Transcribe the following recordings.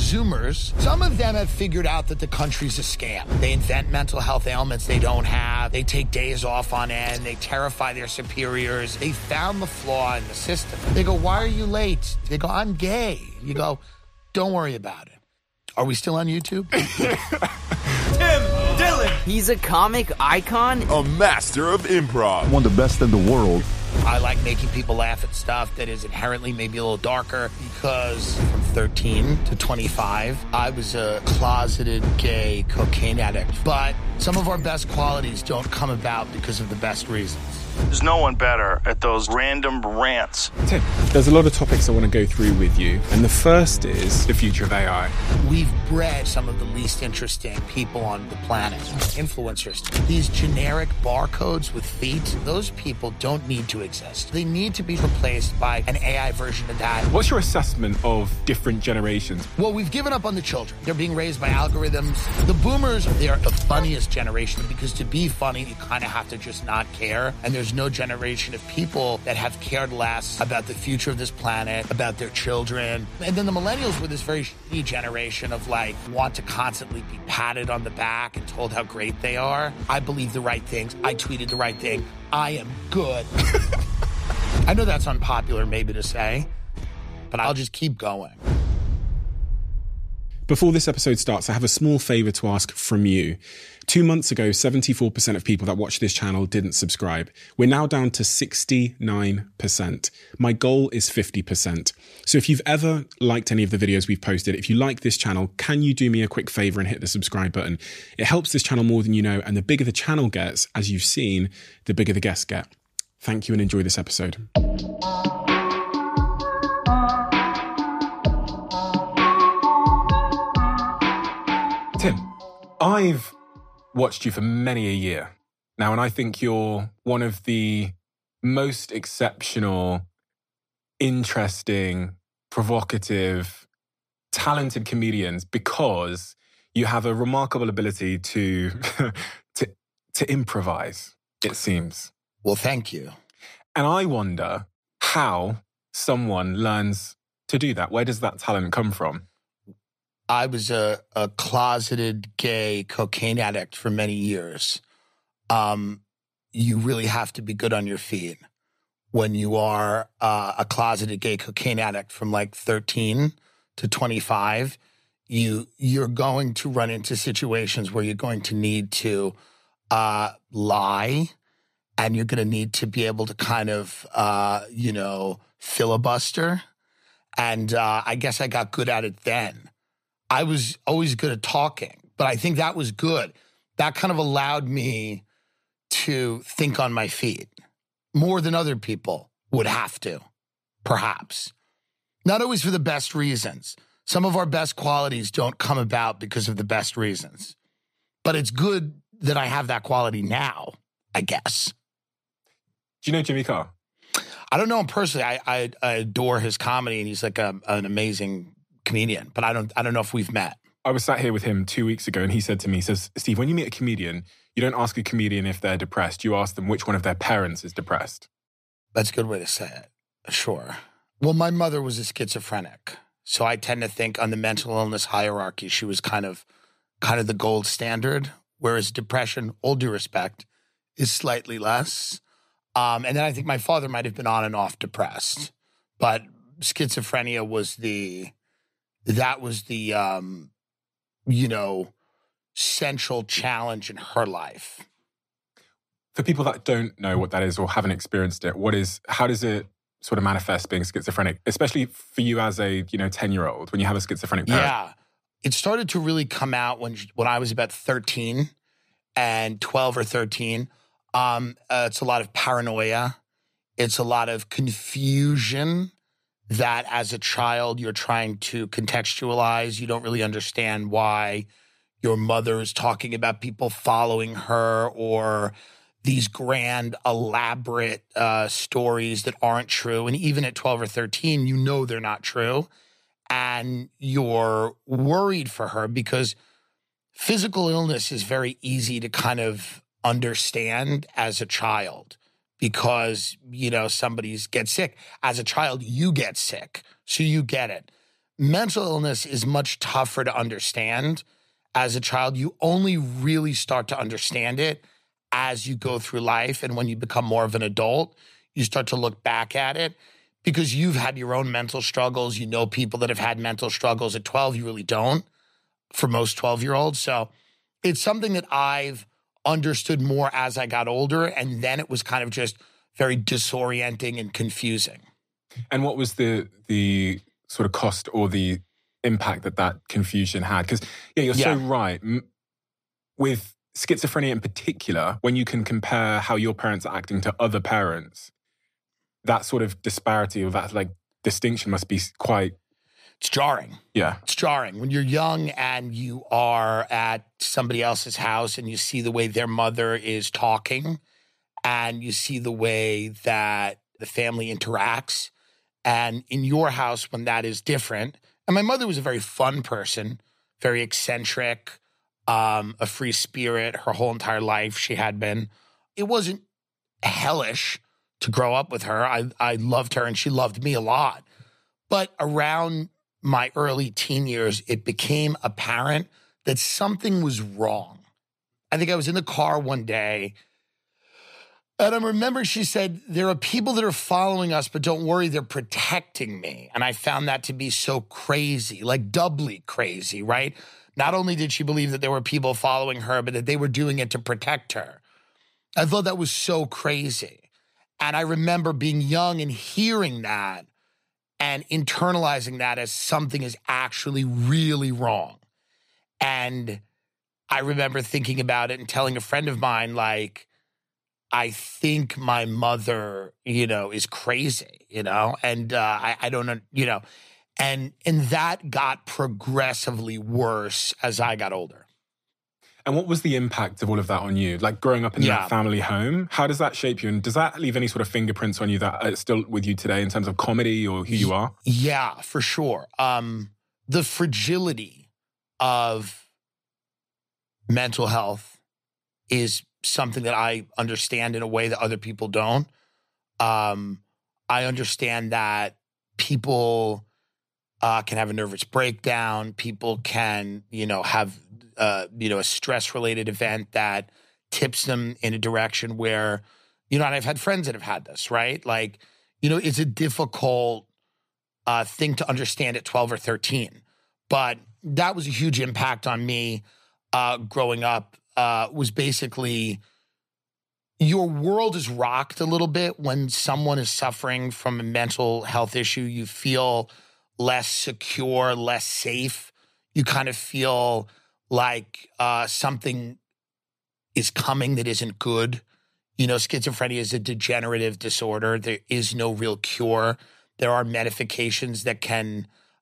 Zoomers, some of them have figured out that the country's a scam. They invent mental health ailments they don't have. They take days off on end. They terrify their superiors. They found the flaw in the system. They go, why are you late? They go, I'm gay. You go, don't worry about it. Are we still on YouTube? Tim Dillon. He's a comic icon. A master of improv. One of the best in the world. I like making people laugh at stuff that is inherently maybe a little darker because from 13 to 25, I was a closeted gay cocaine addict. But some of our best qualities don't come about because of the best reasons. There's no one better at those random rants. Tim, there's a lot of topics I want to go through with you. And the first is the future of AI. We've bred some of the least interesting people on the planet. Influencers. These generic barcodes with feet, those people don't need to exist. They need to be replaced by an AI version of that. What's your assessment of different generations? Well, we've given up on the children. They're being raised by algorithms. The boomers, they're the funniest generation because to be funny, you kind of have to just not care. And there's no generation of people that have cared less about the future of this planet, about their children. And then the millennials were this very shitty generation of want to constantly be patted on the back and told how great they are. I believe the right things. I tweeted the right thing. I am good. I know that's unpopular maybe to say, but I'll just keep going. Before this episode starts, I have a small favor to ask from you. 2 months ago, 74% of people that watch this channel didn't subscribe. We're now down to 69%. My goal is 50%. So if you've ever liked any of the videos we've posted, if you like this channel, can you do me a quick favor and hit the subscribe button? It helps this channel more than you know, and the bigger the channel gets, as you've seen, the bigger the guests get. Thank you and enjoy this episode. Tim, I've watched you for many a year now, and I think you're one of the most exceptional, interesting, provocative, talented comedians because you have a remarkable ability to to improvise, it seems. Well, thank you. And I wonder how someone learns to do that. Where does that talent come from? I was a closeted gay cocaine addict for many years. You really have to be good on your feet when you are a closeted gay cocaine addict from 13 to 25. You're going to run into situations where you're going to need to lie, and you're going to need to be able to kind of, filibuster. And I guess I got good at it then. I was always good at talking, but I think that was good. That kind of allowed me to think on my feet more than other people would have to, perhaps. Not always for the best reasons. Some of our best qualities don't come about because of the best reasons. But it's good that I have that quality now, I guess. Do you know Jimmy Carr? I don't know him personally. I adore his comedy, and he's an amazing comedian, but I don't know if we've met. I was sat here with him 2 weeks ago and he said to me, Steve, when you meet a comedian, you don't ask a comedian if they're depressed. You ask them which one of their parents is depressed. That's a good way to say it. Sure. Well, my mother was a schizophrenic. So I tend to think on the mental illness hierarchy, she was kind of the gold standard, whereas depression, all due respect, is slightly less. And then I think my father might have been on and off depressed, but schizophrenia was the central challenge in her life. For people that don't know what that is or haven't experienced it, how does it sort of manifest being schizophrenic, especially for you as a 10-year-old when you have a schizophrenic parent? Yeah, it started to really come out when I was about 13 and 12 or 13. It's a lot of paranoia. It's a lot of confusion that as a child you're trying to contextualize. You don't really understand why your mother is talking about people following her or these grand, elaborate stories that aren't true. And even at 12 or 13, you know they're not true. And you're worried for her because physical illness is very easy to kind of understand as a child because, somebody gets sick. As a child, you get sick, so you get it. mental illness is much tougher to understand as a child. You only really start to understand it as you go through life. And when you become more of an adult, you start to look back at it because you've had your own mental struggles. You know people that have had mental struggles. At 12, you really don't for most 12-year-olds. So it's something that I've understood more as I got older. And then it was kind of just very disorienting and confusing. And what was the sort of cost or the impact that confusion had? Because you're so right. With schizophrenia in particular, when you can compare how your parents are acting to other parents, that sort of disparity or that like distinction must be quite... It's jarring. Yeah. It's jarring. When you're young and you are at somebody else's house and you see the way their mother is talking and you see the way that the family interacts, and in your house when that is different. And my mother was a very fun person, very eccentric, a free spirit her whole entire life she had been. It wasn't hellish to grow up with her. I loved her and she loved me a lot. But around my early teen years, it became apparent that something was wrong. I think I was in the car one day and I remember she said, there are people that are following us, but don't worry, they're protecting me. And I found that to be so crazy, like doubly crazy, right? Not only did she believe that there were people following her, but that they were doing it to protect her. I thought that was so crazy. And I remember being young and hearing that and internalizing that as something is actually really wrong. And I remember thinking about it and telling a friend of mine, like, I think my mother, is crazy, and I don't know, and that got progressively worse as I got older. And what was the impact of all of that on you? Like growing up in that family home, how does that shape you? And does that leave any sort of fingerprints on you that are still with you today in terms of comedy or who you are? Yeah, for sure. The fragility of mental health is something that I understand in a way that other people don't. I understand that people can have a nervous breakdown. People can, have, a stress-related event that tips them in a direction where, and I've had friends that have had this, right? Like, it's a difficult thing to understand at 12 or 13. But that was a huge impact on me growing up. Was basically your world is rocked a little bit when someone is suffering from a mental health issue. You feel less secure, less safe. You kind of feel like something is coming that isn't good. Schizophrenia is a degenerative disorder. There is no real cure. There are medications that can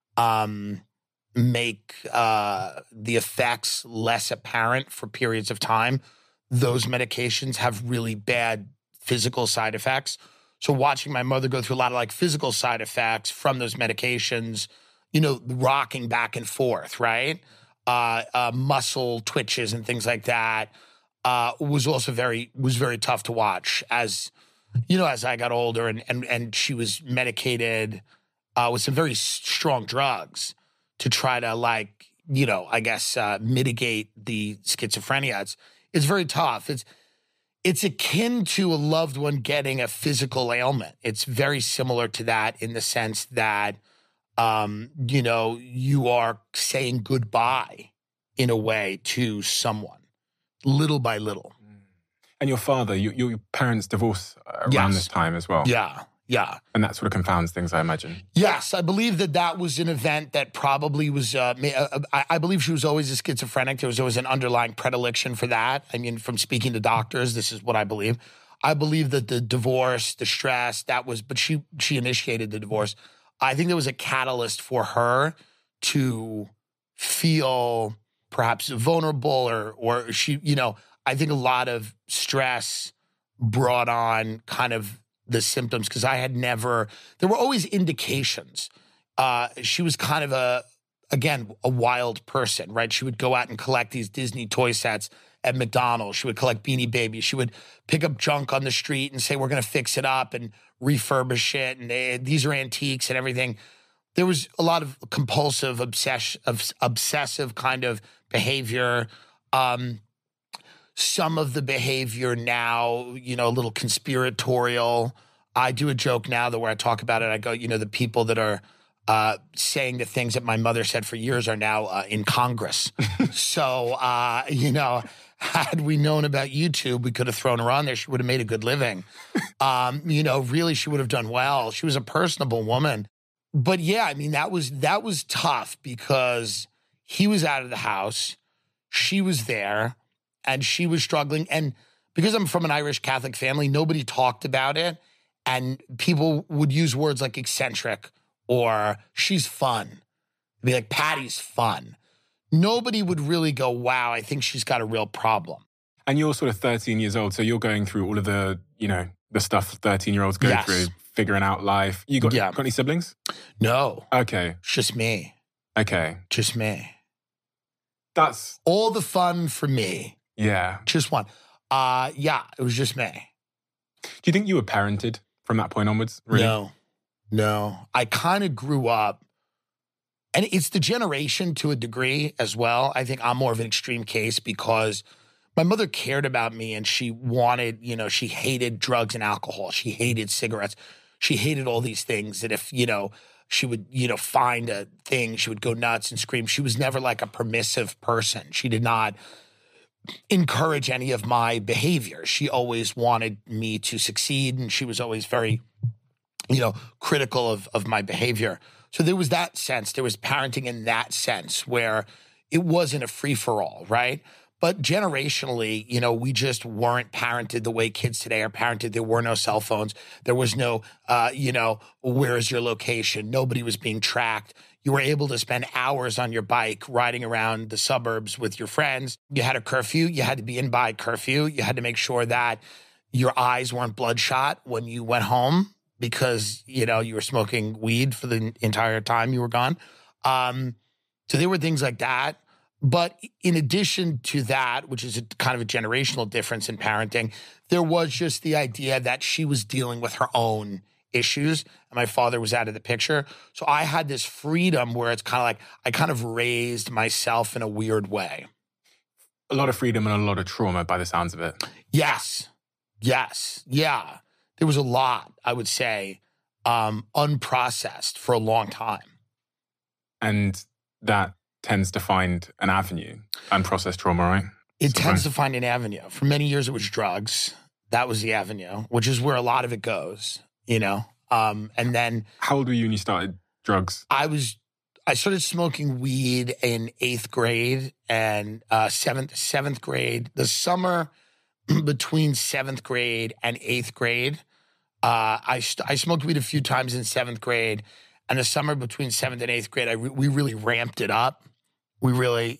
make the effects less apparent for periods of time. Those medications have really bad physical side effects. So watching my mother go through a lot of like physical side effects from those medications, rocking back and forth, right? Muscle twitches and things like that was also very tough to watch as I got older and she was medicated with some very strong drugs to try to mitigate the schizophrenia. It's very tough. It's akin to a loved one getting a physical ailment. It's very similar to that in the sense that, you are saying goodbye in a way to someone, little by little. And your father, your parents divorced around this time as well. Yeah. And that sort of confounds things, I imagine. Yes, I believe that was an event that probably was, I believe she was always a schizophrenic. There was always an underlying predilection for that. I mean, from speaking to doctors, this is what I believe. I believe that the divorce, the stress, but she initiated the divorce. I think there was a catalyst for her to feel perhaps vulnerable or she, I think a lot of stress brought on kind of the symptoms because there were always indications. She was kind of a wild person, right? She would go out and collect these Disney toy sets at McDonald's. She would collect Beanie Babies. She would pick up junk on the street and say, we're going to fix it up and refurbish it. And these are antiques and everything. there was a lot of compulsive, obsessive kind of behavior. Some of the behavior now, a little conspiratorial. I do a joke now that where I talk about it, I go, the people that are saying the things that my mother said for years are now in Congress. So, had we known about YouTube, we could have thrown her on there. She would have made a good living. Really, she would have done well. She was a personable woman. But yeah, that was tough because he was out of the house. She was there and she was struggling. And because I'm from an Irish Catholic family, nobody talked about it. And people would use words like eccentric or she's fun. It'd be like, Patty's fun. Nobody would really go, wow, I think she's got a real problem. And you're sort of 13 years old, so you're going through all of the, the stuff 13-year-olds go through, figuring out life. You got any siblings? No. Okay. It's just me. Okay. Just me. That's... all the fun for me. Yeah. Just one. It was just me. Do you think you were parented from that point onwards? Really? No. I kind of grew up, and it's the generation to a degree as well. I think I'm more of an extreme case because my mother cared about me and she wanted, she hated drugs and alcohol. She hated cigarettes. She hated all these things that if, she would, find a thing, she would go nuts and scream. She was never like a permissive person. She did not encourage any of my behavior. She always wanted me to succeed, and she was always very, critical of my behavior. So there was that sense. There was parenting in that sense where it wasn't a free-for-all, right? But generationally, we just weren't parented the way kids today are parented. There were no cell phones. There was no, where is your location? Nobody was being tracked. You were able to spend hours on your bike riding around the suburbs with your friends. You had a curfew. You had to be in by curfew. You had to make sure that your eyes weren't bloodshot when you went home because, you were smoking weed for the entire time you were gone. So there were things like that. But in addition to that, which is a kind of a generational difference in parenting, there was just the idea that she was dealing with her own issues and my father was out of the picture. So I had this freedom where it's kind of like I kind of raised myself in a weird way. A lot of freedom and a lot of trauma by the sounds of it. Yes. Yeah. There was a lot, I would say, unprocessed for a long time. And that tends to find an avenue, unprocessed trauma, right? It tends to find an avenue. For many years, it was drugs. That was the avenue, which is where a lot of it goes, And then... How old were you when you started drugs? I started smoking weed in 8th grade and 7th grade. The summer between 7th grade and 8th grade, I smoked weed a few times in 7th grade. And the summer between 7th and 8th grade, we really ramped it up. We really,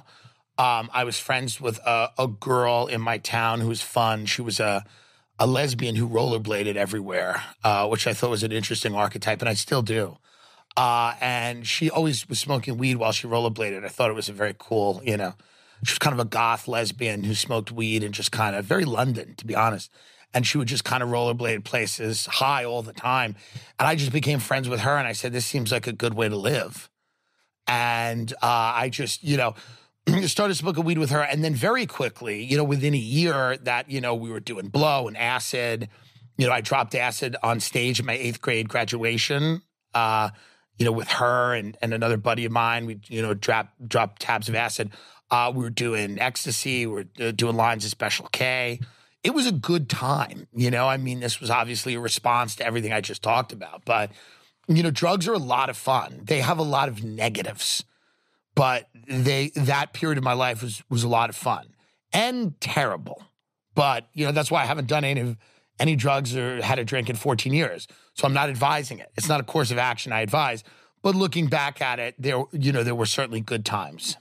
I was friends with a girl in my town who was fun. She was a lesbian who rollerbladed everywhere, which I thought was an interesting archetype, and I still do. And she always was smoking weed while she rollerbladed. I thought it was a very cool, she was kind of a goth lesbian who smoked weed and just kind of very London, to be honest. And she would just kind of rollerblade places high all the time. And I just became friends with her. And I said, this seems like a good way to live. And I just, started smoking weed with her. And then very quickly, within a year that, we were doing blow and acid. I dropped acid on stage at my 8th grade graduation, with her and another buddy of mine. We, dropped tabs of acid. We were doing ecstasy. We were doing lines of Special K. It was a good time, this was obviously a response to everything I just talked about. But, drugs are a lot of fun. They have a lot of negatives. But that period of my life was a lot of fun and terrible. But, that's why I haven't done any drugs or had a drink in 14 years. So I'm not advising it. It's not a course of action I advise. But looking back at it, there were certainly good times.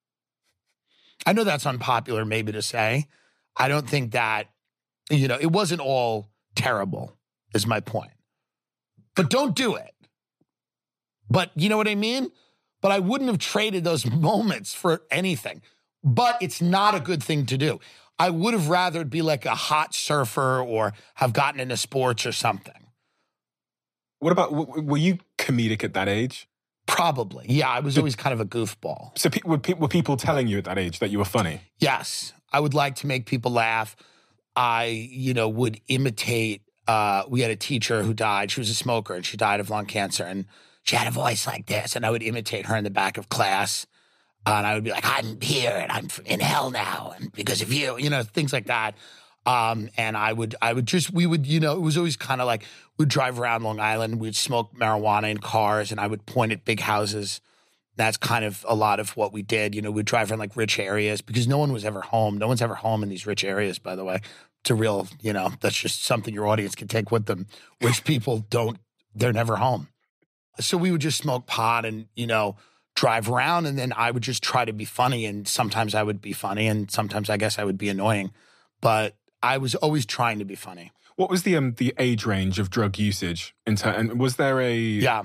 I know that's unpopular maybe to say. I don't think that, it wasn't all terrible, is my point. But don't do it. But you know what I mean? But I wouldn't have traded those moments for anything. But it's not a good thing to do. I would have rather be like a hot surfer or have gotten into sports or something. What about, were you comedic at that age? Probably. Yeah, I was always kind of a goofball. So were people telling you at that age that you were funny? Yes. I would like to make people laugh. I, would imitate. We had a teacher who died. She was a smoker and she died of lung cancer. And she had a voice like this. And I would imitate her in the back of class. And I would be like, I'm here and I'm in hell now. And because of you, things like that. And we would, it was always kind of like, we'd drive around Long Island, we'd smoke marijuana in cars, and I would point at big houses. That's kind of a lot of what we did. We'd drive around like rich areas because no one was ever home. No one's ever home in these rich areas, by the way. It's a real, that's just something your audience can take with them. Rich people they're never home. So we would just smoke pot and, drive around, and then I would just try to be funny. And sometimes I would be funny, and sometimes I guess I would be annoying. But I was always trying to be funny. What was the age range of drug usage? And was there a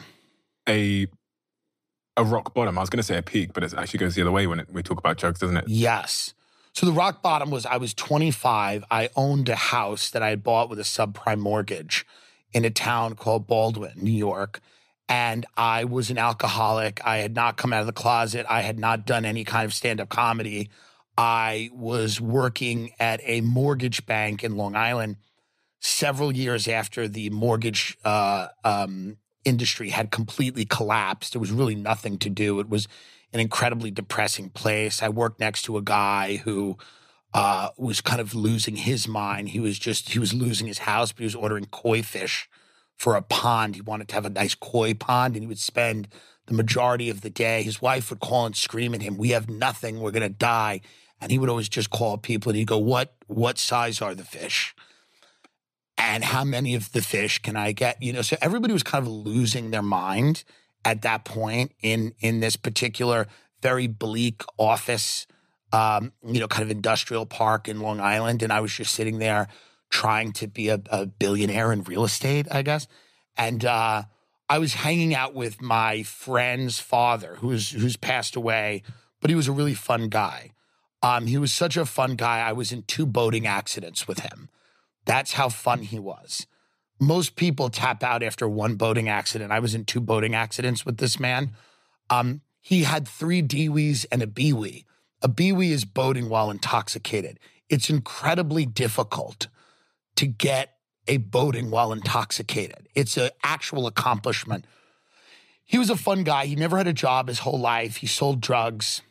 rock bottom? I was going to say a peak, but it actually goes the other way when we talk about drugs, doesn't it? Yes. So the rock bottom was I was 25. I owned a house that I had bought with a subprime mortgage in a town called Baldwin, New York. And I was an alcoholic. I had not come out of the closet. I had not done any kind of stand-up comedy. I was working at a mortgage bank in Long Island several years after the mortgage industry had completely collapsed. There was really nothing to do. It was an incredibly depressing place. I worked next to a guy who was kind of losing his mind. He was losing his house, but he was ordering koi fish for a pond. He wanted to have a nice koi pond, and he would spend the majority of the day. His wife would call and scream at him, "We have nothing. We're going to die." And he would always just call people and he'd go, what size are the fish? And how many of the fish can I get? So everybody was kind of losing their mind at that point in this particular very bleak office, kind of industrial park in Long Island. And I was just sitting there trying to be a billionaire in real estate, I guess. And I was hanging out with my friend's father, who's passed away, but he was a really fun guy. He was such a fun guy. I was in 2 boating accidents with him. That's how fun he was. Most people tap out after 1 boating accident. I was in 2 boating accidents with this man. He had 3 DWIs and a BWI. A BWI is boating while intoxicated. It's incredibly difficult to get a boating while intoxicated. It's an actual accomplishment. He was a fun guy. He never had a job his whole life. He sold drugs.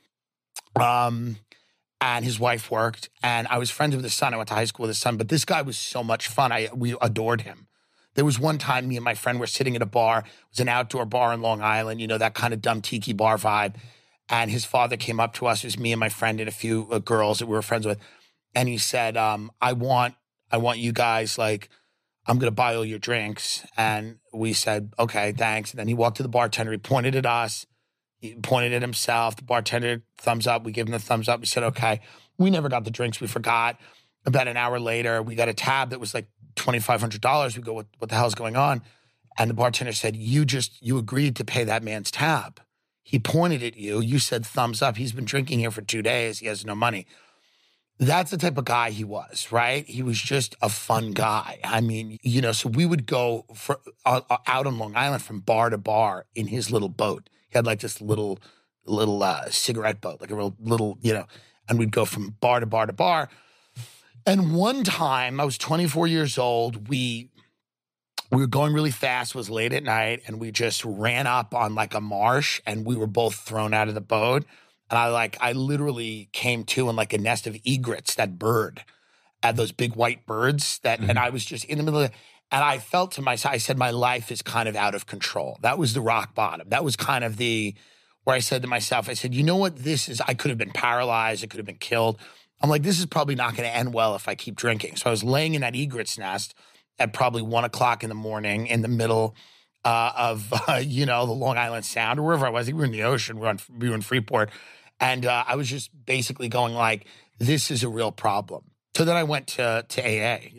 And his wife worked, and I was friends with his son. I went to high school with his son, but this guy was so much fun. We adored him. There was one time me and my friend were sitting at a bar. It was an outdoor bar in Long Island, that kind of dumb tiki bar vibe. And his father came up to us. It was me and my friend and a few girls that we were friends with. And he said, I want you guys, I'm going to buy all your drinks. And we said, okay, thanks. And then he walked to the bartender. He pointed at us. He pointed at himself. The bartender, thumbs up. We gave him the thumbs up. We said, okay. We never got the drinks. We forgot. About an hour later, we got a tab that was like $2,500. We go, what the hell is going on? And the bartender said, you agreed to pay that man's tab. He pointed at you. You said thumbs up. He's been drinking here for 2 days. He has no money. That's the type of guy he was, right? He was just a fun guy. I mean, so we would go out on Long Island from bar to bar in his little boat. He had like this little cigarette boat, like a real little, and we'd go from bar to bar to bar. And one time, I was 24 years old. We were going really fast. It was late at night, and we just ran up on like a marsh, and we were both thrown out of the boat. And I literally came to in like a nest of egrets, that bird, those big white birds and I was just in the middle of it. And I felt to myself, I said, my life is kind of out of control. That was the rock bottom. That was kind of where I said to myself, I said, you know what this is? I could have been paralyzed. I could have been killed. I'm like, this is probably not going to end well if I keep drinking. So I was laying in that egret's nest at probably 1 o'clock in the morning in the middle of, the Long Island Sound or wherever I was. We were in the ocean. We were in Freeport. And I was just basically going like, this is a real problem. So then I went to AA.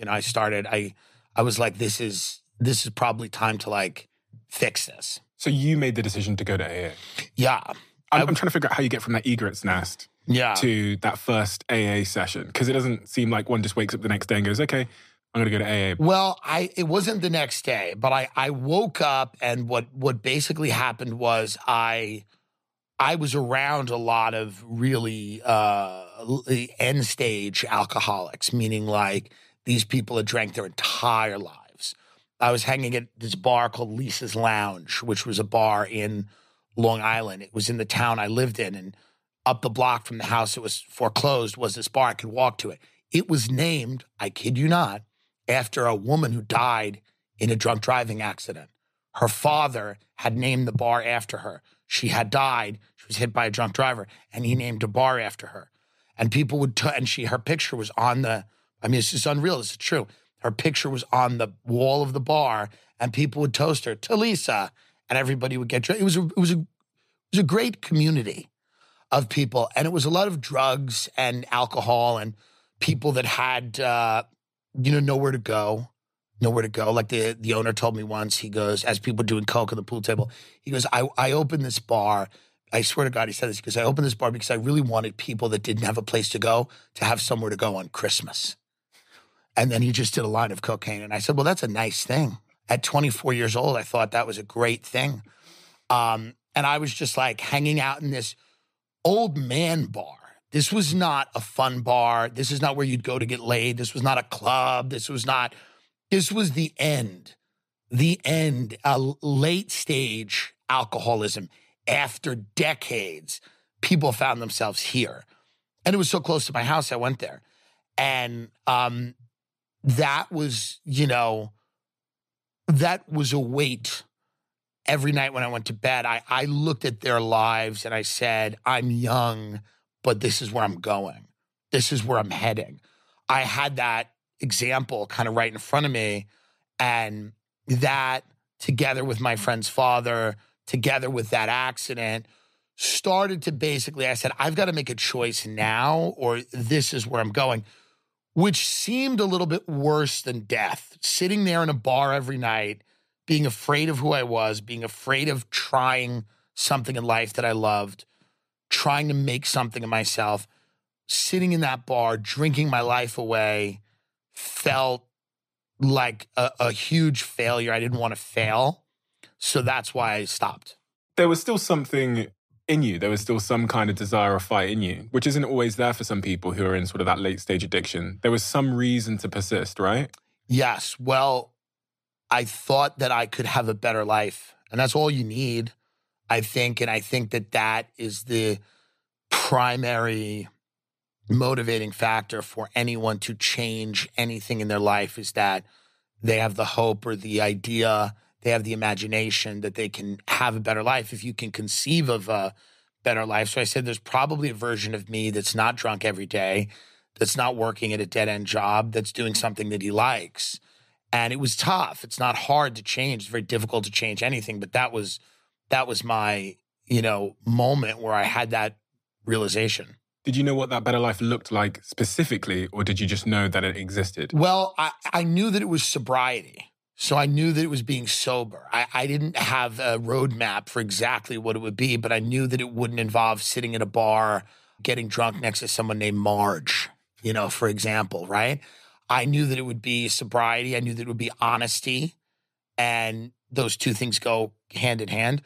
I was like, this is probably time to like fix this. So you made the decision to go to AA? Yeah. I'm trying to figure out how you get from that egret's nest to that first AA session. Because it doesn't seem like one just wakes up the next day and goes, okay, I'm going to go to AA. Well, it wasn't the next day, but I woke up, and what basically happened was I was around a lot of really end stage alcoholics, meaning like these people had drank their entire lives. I was hanging at this bar called Lisa's Lounge, which was a bar in Long Island. It was in the town I lived in, and up the block from the house that was foreclosed was this bar. I could walk to it. It was named, I kid you not, after a woman who died in a drunk driving accident. Her father had named the bar after her. She had died. She was hit by a drunk driver, and he named a bar after her. And people would, her picture was on this is unreal. This is true. Her picture was on the wall of the bar, and people would toast her to Lisa, and everybody would get drunk. It was a great community of people, and it was a lot of drugs and alcohol and people that had, nowhere to go. Like the owner told me once, he goes, as people doing coke on the pool table, he goes, I opened this bar. I swear to God, he said this, because I opened this bar because I really wanted people that didn't have a place to go to have somewhere to go on Christmas. And then he just did a line of cocaine. And I said, well, that's a nice thing. At 24 years old, I thought that was a great thing. And I was just like hanging out in this old man bar. This was not a fun bar. This is not where you'd go to get laid. This was not a club. This was the end, late stage alcoholism. After decades, people found themselves here. And it was so close to my house, I went there. And that was a weight. Every night when I went to bed, I looked at their lives and I said, I'm young, but this is where I'm going. This is where I'm heading. I had that example kind of right in front of me, and that together with my friend's father, together with that accident, started to basically, I said, I've got to make a choice now or this is where I'm going, which seemed a little bit worse than death. Sitting there in a bar every night, being afraid of who I was, being afraid of trying something in life that I loved, trying to make something of myself, sitting in that bar, drinking my life away, felt like a huge failure. I didn't want to fail. So that's why I stopped. There was still something in you. There was still some kind of desire or fight in you, which isn't always there for some people who are in sort of that late stage addiction. There was some reason to persist, right? Yes. Well, I thought that I could have a better life. And that's all you need, I think. And I think that is the primary motivating factor for anyone to change anything in their life, is that they have the hope or the idea, they have the imagination that they can have a better life if you can conceive of a better life. So I said there's probably a version of me that's not drunk every day, that's not working at a dead-end job, that's doing something that he likes. And it was tough. It's not hard to change. It's very difficult to change anything. But that was my, moment where I had that realization. Did you know what that better life looked like specifically, or did you just know that it existed? Well, I knew that it was sobriety. So I knew that it was being sober. I didn't have a roadmap for exactly what it would be, but I knew that it wouldn't involve sitting in a bar, getting drunk next to someone named Marge, for example, right? I knew that it would be sobriety. I knew that it would be honesty. And those two things go hand in hand.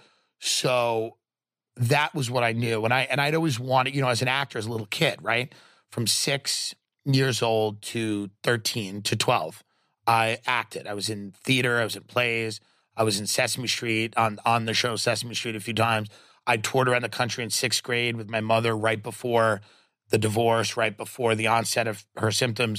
So that was what I knew. And I'd always wanted, as an actor, as a little kid, right? From 6 years old to 13 to 12, I acted. I was in theater. I was in plays. I was in Sesame Street, on the show Sesame Street a few times. I toured around the country in 6th grade with my mother right before the divorce, right before the onset of her symptoms,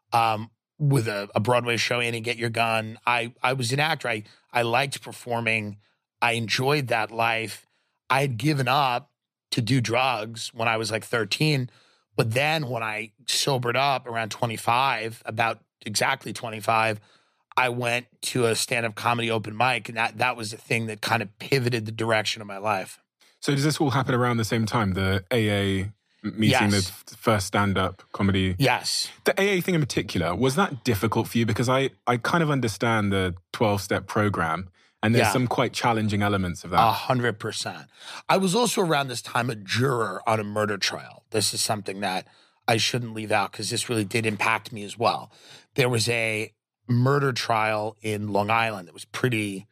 with a Broadway show, Annie, Get Your Gun. I was an actor. I liked performing. I enjoyed that life. I had given up to do drugs when I was like 13. But then when I sobered up around 25, about exactly 25, I went to a stand-up comedy open mic. And that was the thing that kind of pivoted the direction of my life. So does this all happen around the same time, the AA meeting, Yes. the first stand-up comedy? Yes. The AA thing in particular, was that difficult for you? Because I kind of understand the 12-step program, and there's some quite challenging elements of that. 100%. I was also around this time a juror on a murder trial. This is something that I shouldn't leave out because this really did impact me as well. There was a murder trial in Long Island that was pretty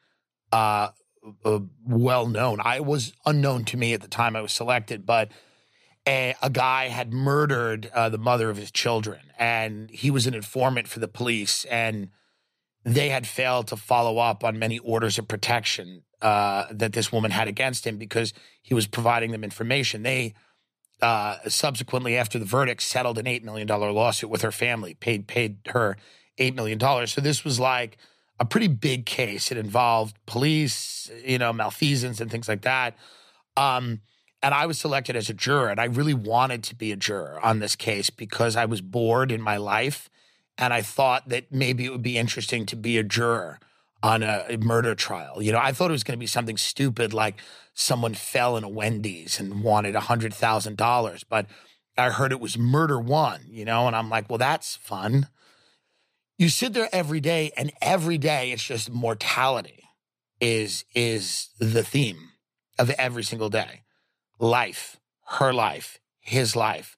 well known. I was unknown to me at the time I was selected, but a guy had murdered the mother of his children, and he was an informant for the police, and they had failed to follow up on many orders of protection that this woman had against him because he was providing them information. They subsequently, after the verdict, settled an $8 million lawsuit with her family, paid her $8 million. So this was like a pretty big case. It involved police, malfeasance and things like that. And I was selected as a juror, and I really wanted to be a juror on this case because I was bored in my life, and I thought that maybe it would be interesting to be a juror on a murder trial. I thought it was going to be something stupid like someone fell in a Wendy's and wanted $100,000, but I heard it was murder one, and I'm like, well, that's fun. You sit there every day, and every day it's just mortality is the theme of every single day. Life, her life, his life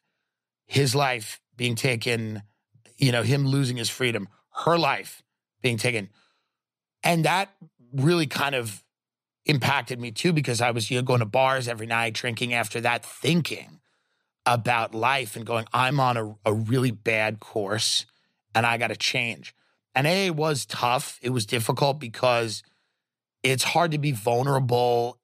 being taken, him losing his freedom, her life being taken. And that really kind of impacted me too, because I was going to bars every night, drinking after that, thinking about life and going, I'm on a really bad course and I got to change. And it was tough. It was difficult because it's hard to be vulnerable.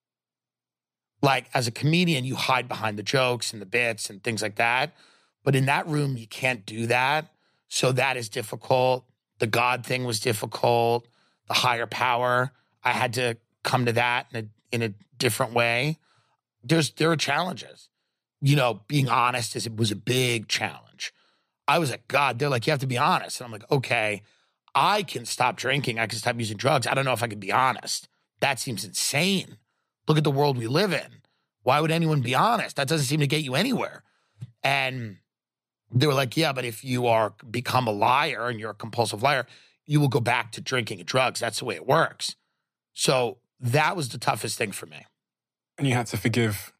Like as a comedian, you hide behind the jokes and the bits and things like that. But in that room, you can't do that. So that is difficult. The God thing was difficult. The higher power, I had to come to that in a different way. There are challenges. Being honest was a big challenge. I was like, God, they're like, you have to be honest. And I'm like, okay, I can stop drinking. I can stop using drugs. I don't know if I can be honest. That seems insane. Look at the world we live in. Why would anyone be honest? That doesn't seem to get you anywhere. And they were like, yeah, but if you become a liar and you're a compulsive liar, you will go back to drinking and drugs. That's the way it works. So that was the toughest thing for me. And you had to forgive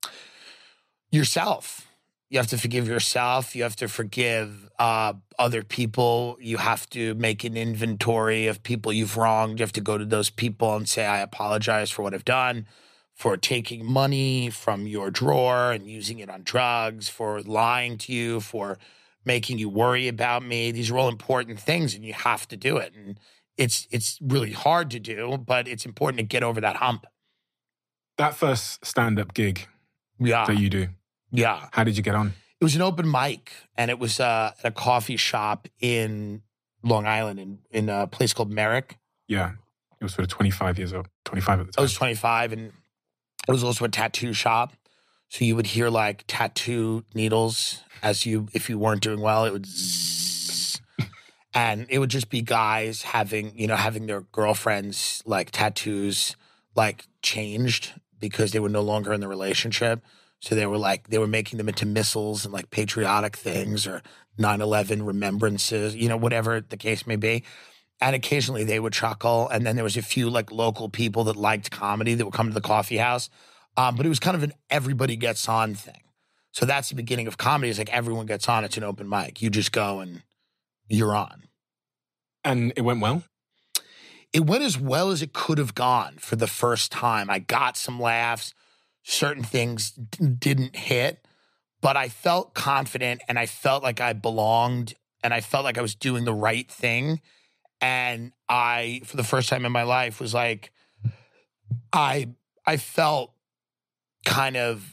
yourself. You have to forgive yourself. You have to forgive other people. You have to make an inventory of people you've wronged. You have to go to those people and say, I apologize for what I've done, for taking money from your drawer and using it on drugs, for lying to you, for making you worry about me. These are all important things, and you have to do it. And it's really hard to do, but it's important to get over that hump. That first stand-up gig that you do. Yeah. How did you get on? It was an open mic, and it was at a coffee shop in Long Island in a place called Merrick. Yeah. It was sort of 25 years old, 25 at the time. I was 25, and it was also a tattoo shop. So you would hear like tattoo needles if you weren't doing well, it would zzz. And it would just be guys having their girlfriends like tattoos like changed because they were no longer in the relationship. So they were making them into missiles and like patriotic things or 9/11 remembrances, whatever the case may be. And occasionally they would chuckle. And then there was a few like local people that liked comedy that would come to the coffee house. But it was kind of an everybody gets on thing. So that's the beginning of comedy. It's like everyone gets on. It's an open mic. You just go and you're on. And it went well? It went as well as it could have gone for the first time. I got some laughs. Certain things didn't hit. But I felt confident and I felt like I belonged and I felt like I was doing the right thing. And I, for the first time in my life, was like, I felt kind of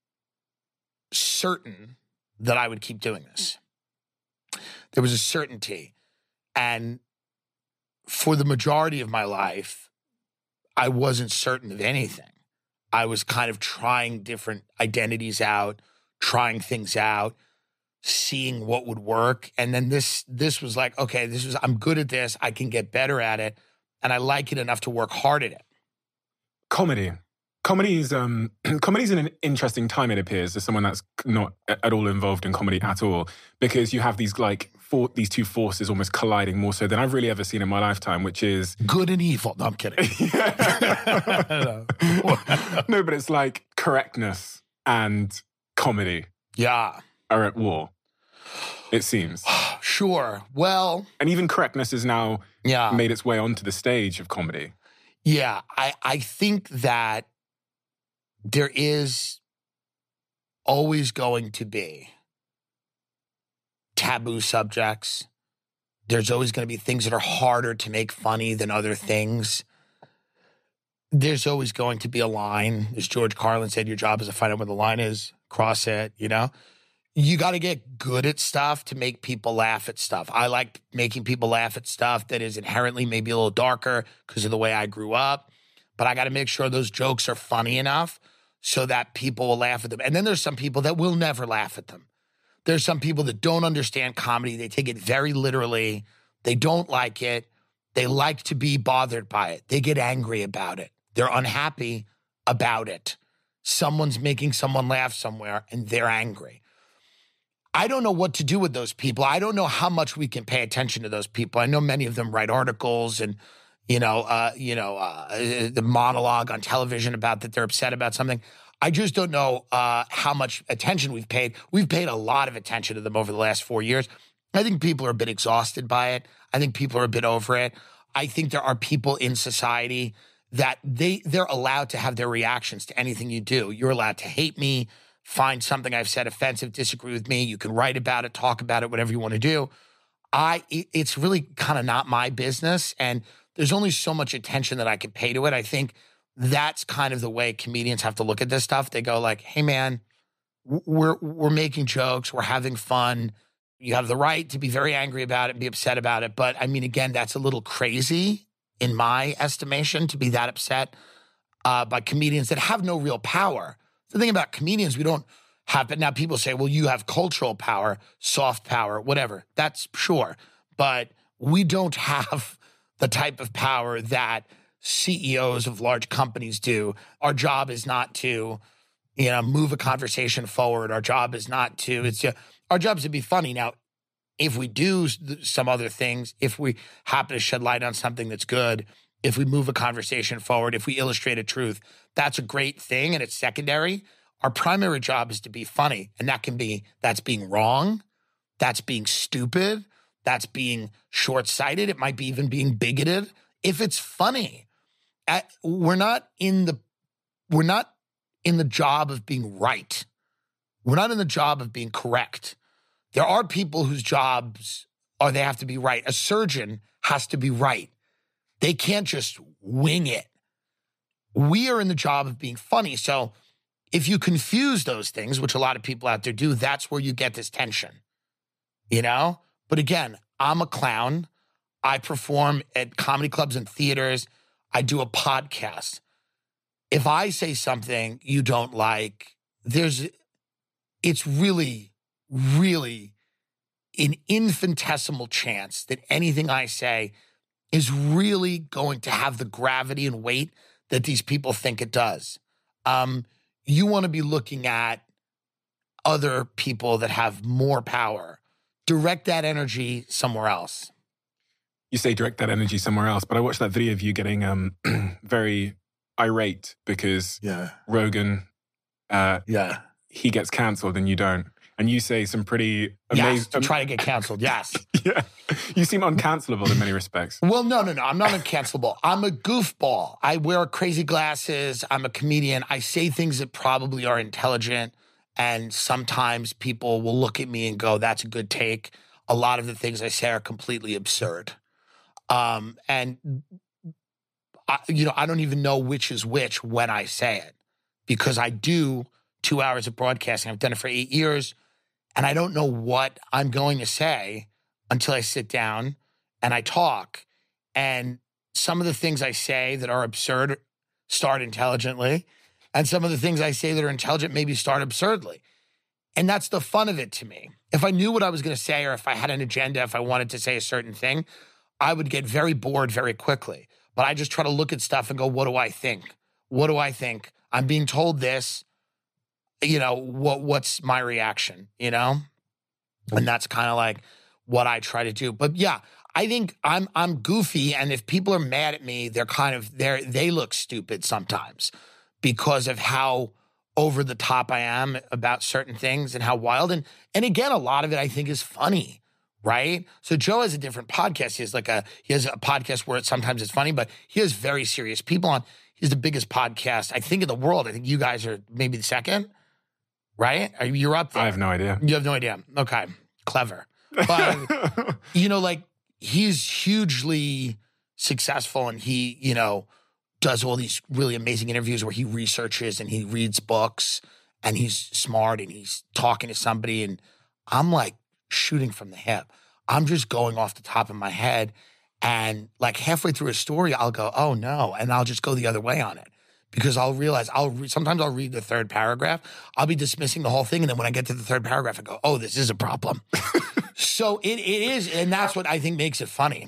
certain that I would keep doing this. There was a certainty. And for the majority of my life, I wasn't certain of anything. I was kind of trying different identities out, trying things out, seeing what would work. And then this was like, okay, I'm good at this. I can get better at it. And I like it enough to work hard at it. Comedy is an interesting time, it appears, as someone that's not at all involved in comedy at all, because you have these these two forces almost colliding more so than I've really ever seen in my lifetime, which is good and evil. No, I'm kidding. No, but it's like correctness and comedy. Yeah. Are at war. it seems. Sure. Well, And even correctness has now yeah. made its way onto the stage of comedy. Yeah, I think that there is always going to be taboo subjects. There's always going to be things that are harder to make funny than other things. There's always going to be a line. As George Carlin said, your job is to find out where the line is, cross it, you know? You got to get good at stuff to make people laugh at stuff. I like making people laugh at stuff that is inherently maybe a little darker because of the way I grew up. But I got to make sure those jokes are funny enough so that people will laugh at them. And then there's some people that will never laugh at them. There's some people that don't understand comedy. They take it very literally. They don't like it. They like to be bothered by it. They get angry about it. They're unhappy about it. Someone's making someone laugh somewhere and they're angry. I don't know what to do with those people. I don't know how much we can pay attention to those people. I know many of them write articles and, the monologue on television about that they're upset about something. I just don't know how much attention we've paid. We've paid a lot of attention to them over the last 4 years. I think people are a bit exhausted by it. I think people are a bit over it. I think there are people in society that they're allowed to have their reactions to anything you do. You're allowed to hate me, find something I've said offensive, disagree with me. You can write about it, talk about it, whatever you want to do. It's really kind of not my business. And there's only so much attention that I can pay to it. I think that's kind of the way comedians have to look at this stuff. They go like, hey man, we're making jokes. We're having fun. You have the right to be very angry about it and be upset about it. But I mean, again, that's a little crazy in my estimation to be that upset by comedians that have no real power. The thing about comedians, we don't have, but now people say, well, you have cultural power, soft power, whatever. That's sure. But we don't have the type of power that CEOs of large companies do. Our job is not to, move a conversation forward. Our job is not to, our job is to be funny. Now, if we do some other things, if we happen to shed light on something that's good, if we move a conversation forward, if we illustrate a truth, that's a great thing and it's secondary. Our primary job is to be funny. And that's being wrong. That's being stupid. That's being short-sighted. It might be even being bigoted. If it's funny, we're not in the job of being right. We're not in the job of being correct. There are people whose jobs are they have to be right. A surgeon has to be right. They can't just wing it. We are in the job of being funny. So if you confuse those things, which a lot of people out there do, that's where you get this tension, But again, I'm a clown. I perform at comedy clubs and theaters. I do a podcast. If I say something you don't like, it's really, really an infinitesimal chance that anything I say is really going to have the gravity and weight that these people think it does. You want to be looking at other people that have more power. Direct that energy somewhere else. You say direct that energy somewhere else, but I watched that video of you getting very irate because Rogan, he gets canceled and you don't. And you say some pretty amazing... Yes, try to get canceled, yes. Yeah. You seem uncancelable in many respects. Well, no. I'm not uncancelable. I'm a goofball. I wear crazy glasses. I'm a comedian. I say things that probably are intelligent. And sometimes people will look at me and go, that's a good take. A lot of the things I say are completely absurd. And I don't even know which is which when I say it. Because I do 2 hours of broadcasting. I've done it for 8 years. And I don't know what I'm going to say until I sit down and I talk. And some of the things I say that are absurd start intelligently. And some of the things I say that are intelligent maybe start absurdly. And that's the fun of it to me. If I knew what I was going to say or if I had an agenda, if I wanted to say a certain thing, I would get very bored very quickly. But I just try to look at stuff and go, what do I think? What do I think? I'm being told this. What's my reaction, And that's kind of like what I try to do. But yeah, I think I'm goofy. And if people are mad at me, they look stupid sometimes because of how over the top I am about certain things and how wild. And again, a lot of it I think is funny, right? So Joe has a different podcast. He has a podcast where sometimes it's funny, but he has very serious people on. He's the biggest podcast, I think, in the world. I think you guys are maybe the second, right? You're up there. I have no idea. You have no idea. Okay. Clever. But, he's hugely successful, and he, does all these really amazing interviews where he researches and he reads books, and he's smart and he's talking to somebody, and I'm like shooting from the hip. I'm just going off the top of my head, and like halfway through a story, I'll go, oh no, and I'll just go the other way on it because I'll realize sometimes I'll read the third paragraph, I'll be dismissing the whole thing, and then when I get to the third paragraph, I go, oh, this is a problem. So it is, and that's what I think makes it funny.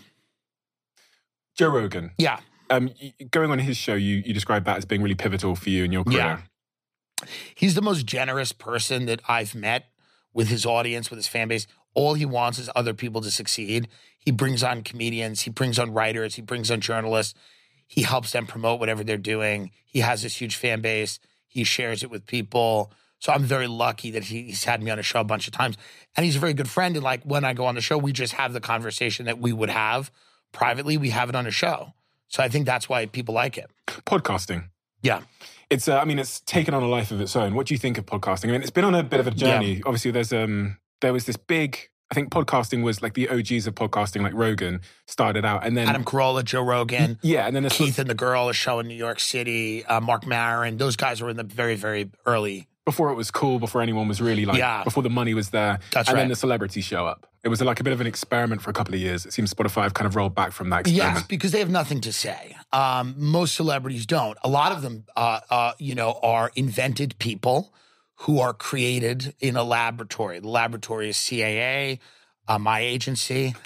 Joe Rogan. Yeah. Going on his show, you described that as being really pivotal for you in your career. Yeah. He's the most generous person that I've met with his audience, with his fan base. All he wants is other people to succeed. He brings on comedians. He brings on writers. He brings on journalists. He helps them promote whatever they're doing. He has this huge fan base. He shares it with people. So I'm very lucky that he's had me on a show a bunch of times. And he's a very good friend. And like when I go on the show, we just have the conversation that we would have privately. We have it on a show. So I think that's why people like it. Podcasting. Yeah. It's it's taken on a life of its own. What do you think of podcasting? I mean, it's been on a bit of a journey. Yeah. Obviously, there was this big, I think podcasting was like the OGs of podcasting, like Rogan started out. And then Adam Carolla, Joe Rogan. Yeah. And then Keith and the Girl, a show in New York City, Mark Maron. Those guys were in the very, very early. Before it was cool, before anyone was really before the money was there. That's and right. then the celebrities show up. It was like a bit of an experiment for a couple of years. It seems Spotify have kind of rolled back from that experiment. Yes, because they have nothing to say. Most celebrities don't. A lot of them, are invented people who are created in a laboratory. The laboratory is CAA, my agency.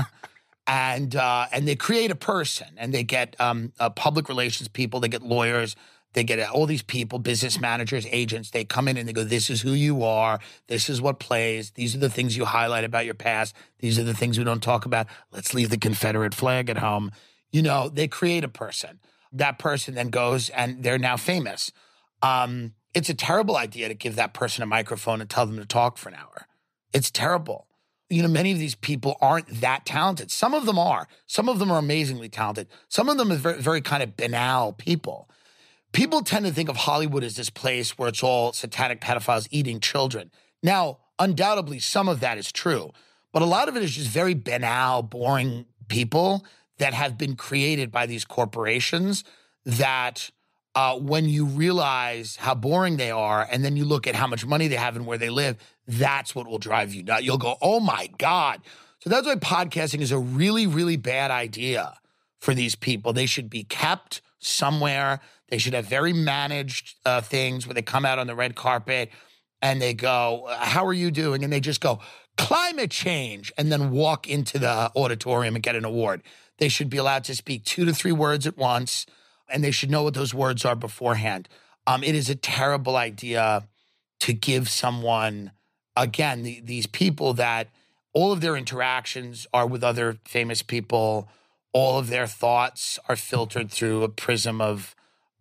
And they create a person, and they get public relations people, they get lawyers, they get all these people, business managers, agents. They come in and they go, this is who you are. This is what plays. These are the things you highlight about your past. These are the things we don't talk about. Let's leave the Confederate flag at home. They create a person. That person then goes and they're now famous. It's a terrible idea to give that person a microphone and tell them to talk for an hour. It's terrible. Many of these people aren't that talented. Some of them are. Some of them are amazingly talented. Some of them are very, very kind of banal people. People tend to think of Hollywood as this place where it's all satanic pedophiles eating children. Now, undoubtedly, some of that is true, but a lot of it is just very banal, boring people that have been created by these corporations that when you realize how boring they are and then you look at how much money they have and where they live, that's what will drive you nuts. You'll go, oh my God. So that's why podcasting is a really, really bad idea for these people. They should be kept somewhere. They should have very managed things where they come out on the red carpet and they go, how are you doing? And they just go, climate change, and then walk into the auditorium and get an award. They should be allowed to speak 2 to 3 words at once, and they should know what those words are beforehand. It is a terrible idea to give someone, again, these people that all of their interactions are with other famous people. All of their thoughts are filtered through a prism of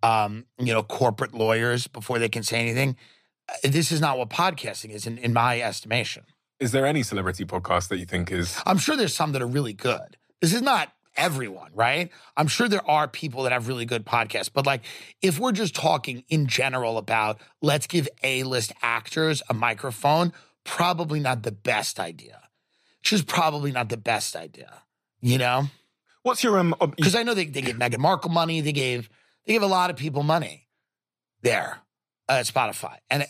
corporate lawyers before they can say anything. This is not what podcasting is in my estimation. Is there any celebrity podcast that you think is... I'm sure there's some that are really good. This is not everyone, right? I'm sure there are people that have really good podcasts. But like, if we're just talking in general about let's give A-list actors a microphone, probably not the best idea. Just probably not the best idea, What's your... Because I know they gave Meghan Markle money. They gave a lot of people money there at Spotify. And,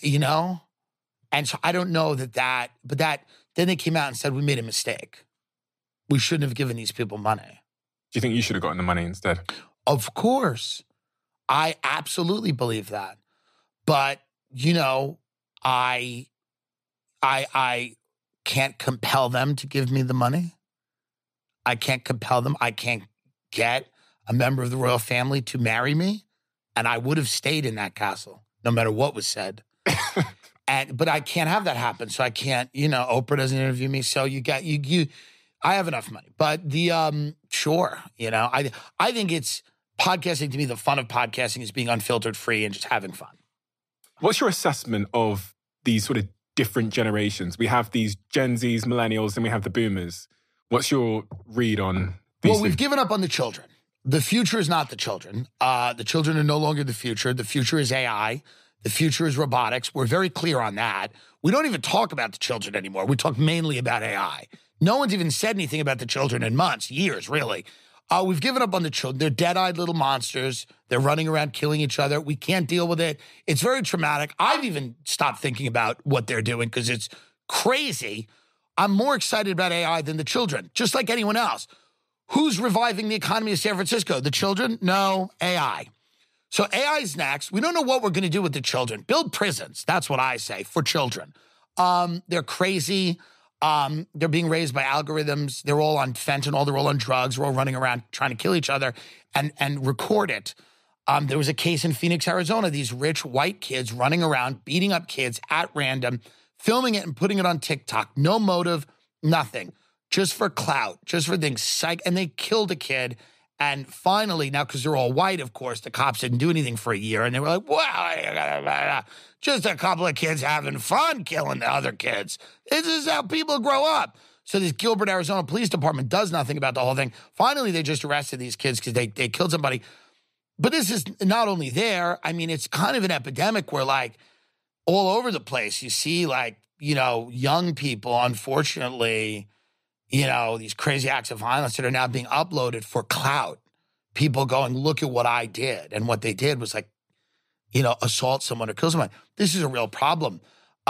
and so I don't know but then they came out and said, we made a mistake. We shouldn't have given these people money. Do you think you should have gotten the money instead? Of course. I absolutely believe that. But, I can't compel them to give me the money. I can't compel them. I can't get a member of the royal family to marry me, and I would have stayed in that castle no matter what was said. But I can't have that happen, so I can't. Oprah doesn't interview me, so I have enough money. But sure, I think it's podcasting to me. The fun of podcasting is being unfiltered, free, and just having fun. What's your assessment of these sort of different generations? We have these Gen Zs, millennials, and we have the boomers. What's your read on these? Well, we've given up on the children. The future is not the children. The children are no longer the future. The future is AI. The future is robotics. We're very clear on that. We don't even talk about the children anymore. We talk mainly about AI. No one's even said anything about the children in months, years, really. We've given up on the children. They're dead-eyed little monsters. They're running around killing each other. We can't deal with it. It's very traumatic. I've even stopped thinking about what they're doing because it's crazy. I'm more excited about AI than the children, just like anyone else. Who's reviving the economy of San Francisco? The children? No, AI. So AI's next. We don't know what we're going to do with the children. Build prisons. That's what I say for children. They're crazy. They're being raised by algorithms. They're all on fentanyl. They're all on drugs. We're all running around trying to kill each other and record it. There was a case in Phoenix, Arizona, these rich white kids running around, beating up kids at random, filming it and putting it on TikTok. No motive, nothing. Just for clout, just for things. Psych. And they killed a kid. And finally, now because they're all white, of course, the cops didn't do anything for a year. And they were like, wow, just a couple of kids having fun killing the other kids. This is how people grow up. So this Gilbert, Arizona Police Department does nothing about the whole thing. Finally, they just arrested these kids because they killed somebody. But this is not only there. I mean, it's kind of an epidemic where, like, all over the place, you see, like, you know, young people, unfortunately, you know, these crazy acts of violence that are now being uploaded for clout. People going, look at what I did. And what they did was, like, you know, assault someone or kill someone. This is a real problem.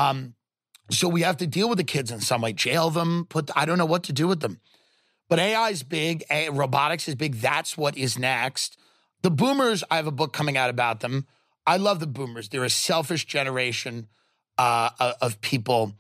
So we have to deal with the kids in some way, jail them, I don't know what to do with them. But AI is big, robotics is big. That's what is next. The boomers, I have a book coming out about them. I love the boomers. They're a selfish generation of people.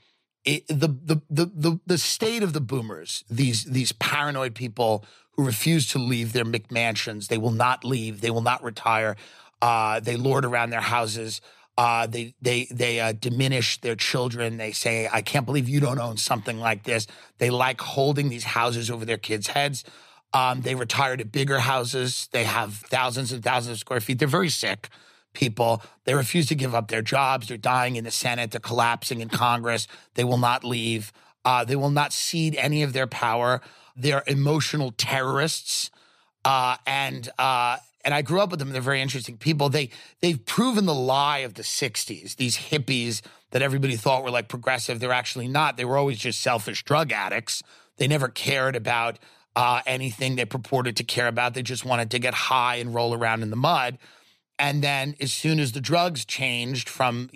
The state of the boomers, these paranoid people who refuse to leave their McMansions. They will not leave. They will not retire. They lord around their houses. They diminish their children. They say, I can't believe you don't own something like this. They like holding these houses over their kids' heads. They retire to bigger houses. They have thousands and thousands of square feet. They're very sick people. They refuse to give up their jobs. They're dying in the Senate. They're collapsing in Congress. They will not leave. They will not cede any of their power. They're emotional terrorists. And I grew up with them. They're very interesting people. They've proven the lie of the 60s, these hippies that everybody thought were like progressive. They're actually not. They were always just selfish drug addicts. They never cared about anything they purported to care about. They just wanted to get high and roll around in the mud. And then as soon as the drugs changed from,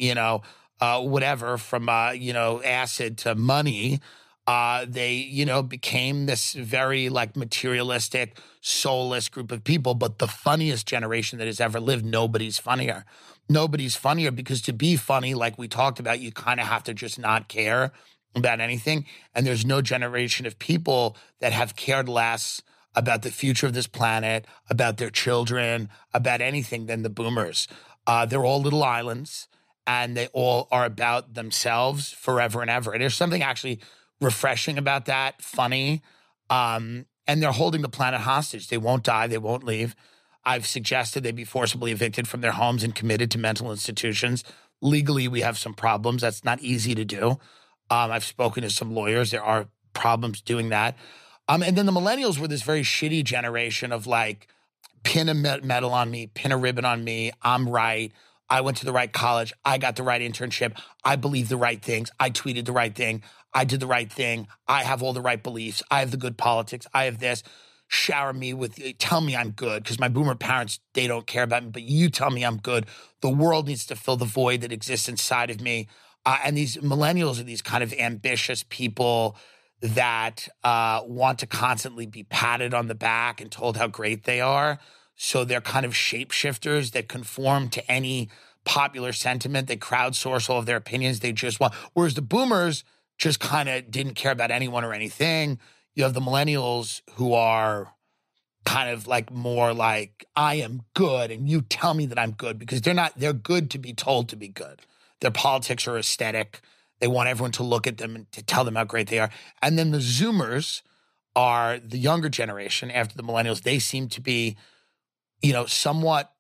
from acid to money, they, became this very like materialistic, soulless group of people. But the funniest generation that has ever lived, nobody's funnier. Nobody's funnier because to be funny, like we talked about, you kind of have to just not care about anything. And there's no generation of people that have cared less about the future of this planet, about their children, about anything than the boomers. They're all little islands, and they all are about themselves forever and ever. And there's something actually refreshing about that, funny. And they're holding the planet hostage. They won't die. They won't leave. I've suggested they be forcibly evicted from their homes and committed to mental institutions. Legally, we have some problems. That's not easy to do. I've spoken to some lawyers. There are problems doing that. And then the millennials were this very shitty generation of like, pin a medal on me, pin a ribbon on me. I'm right. I went to the right college. I got the right internship. I believe the right things. I tweeted the right thing. I did the right thing. I have all the right beliefs. I have the good politics. I have this. Shower me with, tell me I'm good. Because my boomer parents, they don't care about me. But you tell me I'm good. The world needs to fill the void that exists inside of me. And these millennials are these kind of ambitious people that want to constantly be patted on the back and told how great they are. So they're kind of shapeshifters that conform to any popular sentiment. They crowdsource all of their opinions. They just want, whereas the boomers just kind of didn't care about anyone or anything. You have the millennials who are kind of like more like, I am good and you tell me that I'm good, because they're good to be told to be good. Their politics are aesthetic. They want everyone to look at them and to tell them how great they are. And then the Zoomers are the younger generation after the millennials. They seem to be, somewhat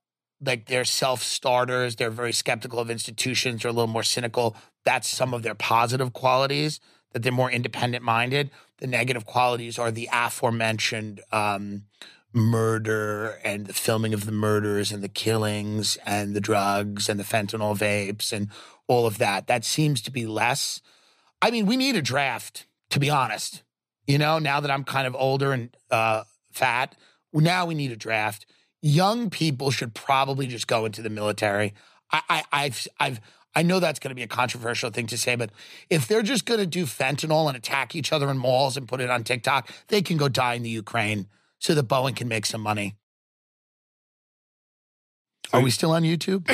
like they're self-starters. They're very skeptical of institutions. They're a little more cynical. That's some of their positive qualities, that they're more independent-minded. The negative qualities are the aforementioned murder and the filming of the murders and the killings and the drugs and the fentanyl vapes and all of that. That seems to be less. I mean, we need a draft, to be honest. You know, now that I'm kind of older and fat, now we need a draft. Young people should probably just go into the military. I know that's going to be a controversial thing to say, but if they're just going to do fentanyl and attack each other in malls and put it on TikTok, they can go die in the Ukraine so that Boeing can make some money. Are we still on YouTube?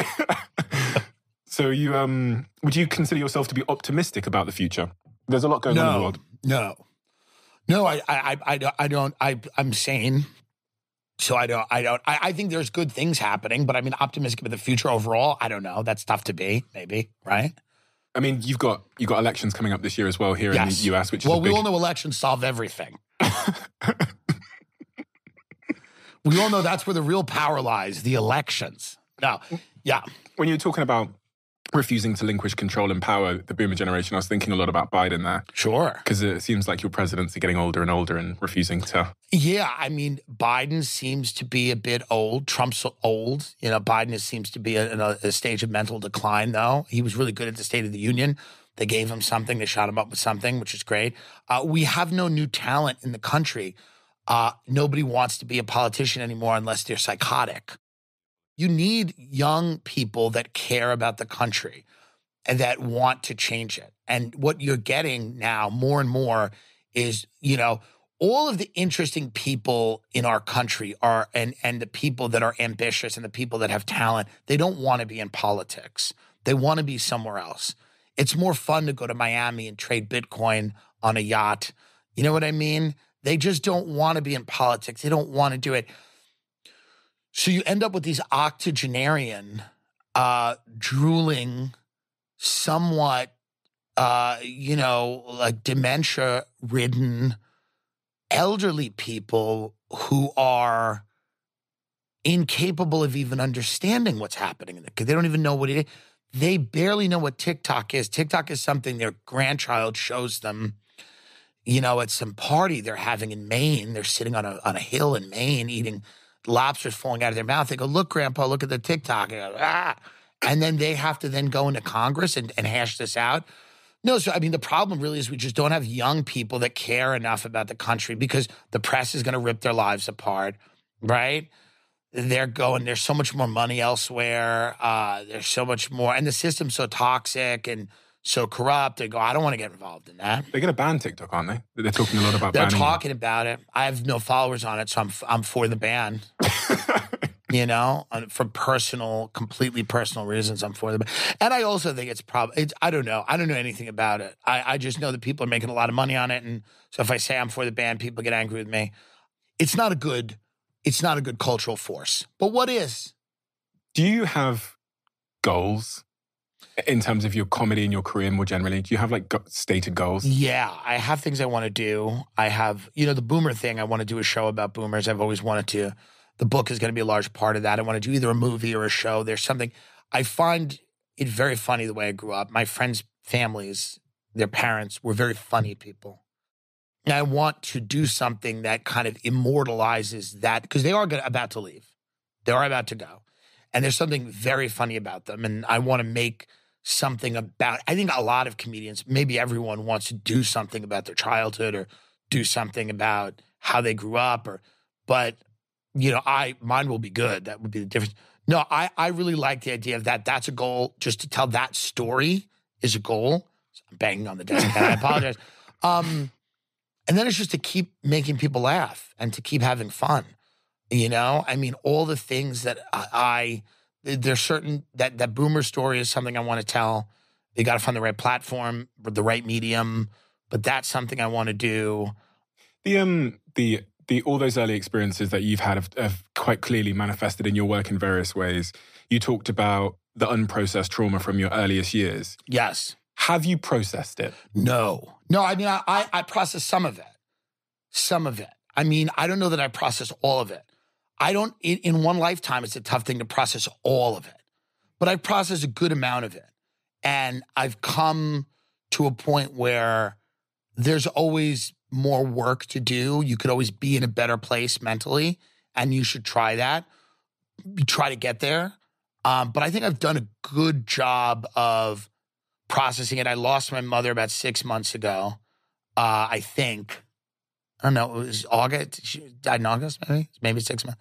So you would you consider yourself to be optimistic about the future? There's a lot going on in the world. No, I don't. I'm sane. So I think there's good things happening, but I mean, optimistic about the future overall, I don't know. That's tough to be, maybe, right? I mean, you got elections coming up this year as well here in the US, which is we all know elections solve everything. We all know that's where the real power lies, the elections. No, yeah. When you're talking about refusing to relinquish control and power, the boomer generation, I was thinking a lot about Biden there. Sure. Because it seems like your presidents are getting older and older and refusing to... Yeah, I mean, Biden seems to be a bit old. Trump's old. You know, Biden seems to be in a stage of mental decline, though. He was really good at the State of the Union. They gave him something. They shot him up with something, which is great. We have no new talent in the country. Nobody wants to be a politician anymore unless they're psychotic. You need young people that care about the country and that want to change it. And what you're getting now more and more is, you know, all of the interesting people in our country are, and the people that are ambitious and the people that have talent, they don't want to be in politics. They want to be somewhere else. It's more fun to go to Miami and trade Bitcoin on a yacht. You know what I mean? They just don't want to be in politics. They don't want to do it. So you end up with these octogenarian, drooling, somewhat, like dementia-ridden, elderly people who are incapable of even understanding what's happening because they don't even know what it is. They barely know what TikTok is. TikTok is something their grandchild shows them, you know, at some party they're having in Maine. They're sitting on a hill in Maine eating lobsters falling out of their mouth. They go, look, Grandpa, look at the TikTok. And, and then they have to then go into Congress and hash this out. No, so I mean, the problem really is we just don't have young people that care enough about the country because the press is going to rip their lives apart, right? There's so much more money elsewhere. There's so much more. And the system's so toxic and so corrupt. They go, I don't want to get involved in that. They're going to ban TikTok, aren't they? They're talking a lot about banning. They're talking about it. I have no followers on it, so I'm for the ban. You know, for completely personal reasons, I'm for the ban. And I also think I don't know. I don't know anything about it. I just know that people are making a lot of money on it. And so if I say I'm for the ban, people get angry with me. It's not a good cultural force. But what is? Do you have goals? In terms of your comedy and your career more generally, do you have like stated goals? Yeah, I have things I want to do. I have, the boomer thing. I want to do a show about boomers. I've always wanted to. The book is going to be a large part of that. I want to do either a movie or a show. There's something. I find it very funny the way I grew up. My friends' families, their parents were very funny people. And I want to do something that kind of immortalizes that because they are about to leave. They are about to go. And there's something very funny about them. And I want to make something about, I think a lot of comedians, maybe everyone wants to do something about their childhood or do something about how they grew up but mine will be good. That would be the difference. No, I really like the idea of that. That's a goal. Just to tell that story is a goal. I'm banging on the desk and I apologize. And then it's just to keep making people laugh and to keep having fun. I mean, all the things that there's certain that boomer story is something I want to tell. You got to find the right platform, the right medium, but that's something I want to do. The all those early experiences that you've had have quite clearly manifested in your work in various ways. You talked about the unprocessed trauma from your earliest years. Yes. Have you processed it? No. I mean, I processed some of it. I mean, I don't know that I processed all of it. in one lifetime, it's a tough thing to process all of it. But I've processed a good amount of it. And I've come to a point where there's always more work to do. You could always be in a better place mentally, and you should try that. Try to get there. But I think I've done a good job of processing it. I lost my mother about 6 months ago, I think. I don't know, it was August. She died in August, maybe 6 months.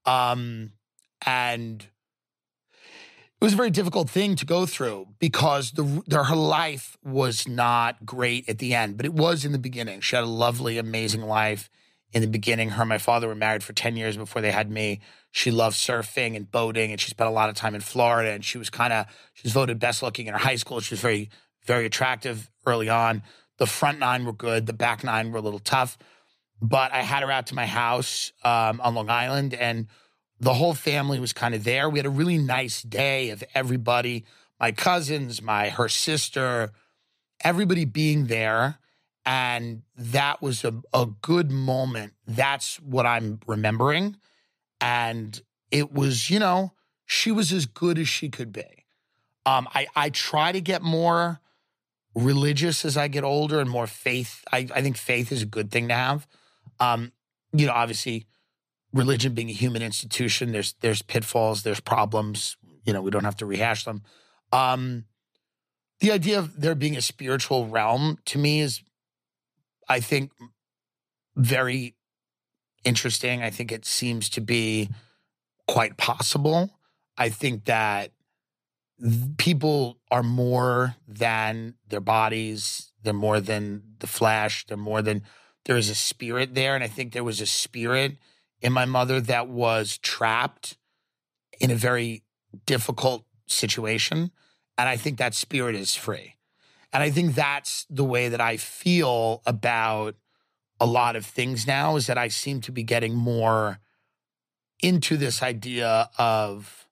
And it was a very difficult thing to go through because her life was not great at the end, but it was in the beginning. She had a lovely, amazing life in the beginning. Her and my father were married for 10 years before they had me. She loved surfing and boating, and she spent a lot of time in Florida, and she was voted best looking in her high school. She was very, very attractive early on. The front nine were good. The back nine were a little tough. But I had her out to my house on Long Island, and the whole family was kind of there. We had a really nice day of everybody, my cousins, her sister, everybody being there. And that was a good moment. That's what I'm remembering. And it was, she was as good as she could be. I try to get more religious as I get older and more faith. I think faith is a good thing to have. Obviously, religion being a human institution, there's pitfalls, there's problems. We don't have to rehash them. The idea of there being a spiritual realm to me is, I think, very interesting. I think it seems to be quite possible. I think that people are more than their bodies. They're more than the flesh. There is a spirit there. And I think there was a spirit in my mother that was trapped in a very difficult situation. And I think that spirit is free. And I think that's the way that I feel about a lot of things now, is that I seem to be getting more into this idea of,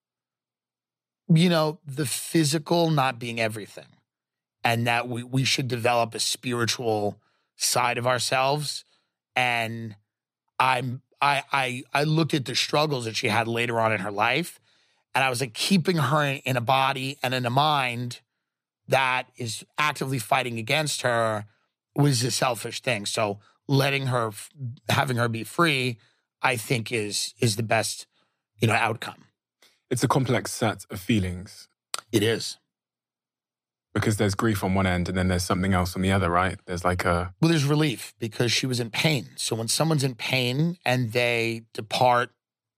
the physical not being everything, and that we should develop a spiritual side of ourselves. And I looked at the struggles that she had later on in her life, and I was like, keeping her in a body and in a mind that is actively fighting against her was a selfish thing. So having her be free, I think is the best, outcome. It's a complex set of feelings. It is. Because there's grief on one end and then there's something else on the other, right? There's there's relief because she was in pain. So when someone's in pain and they depart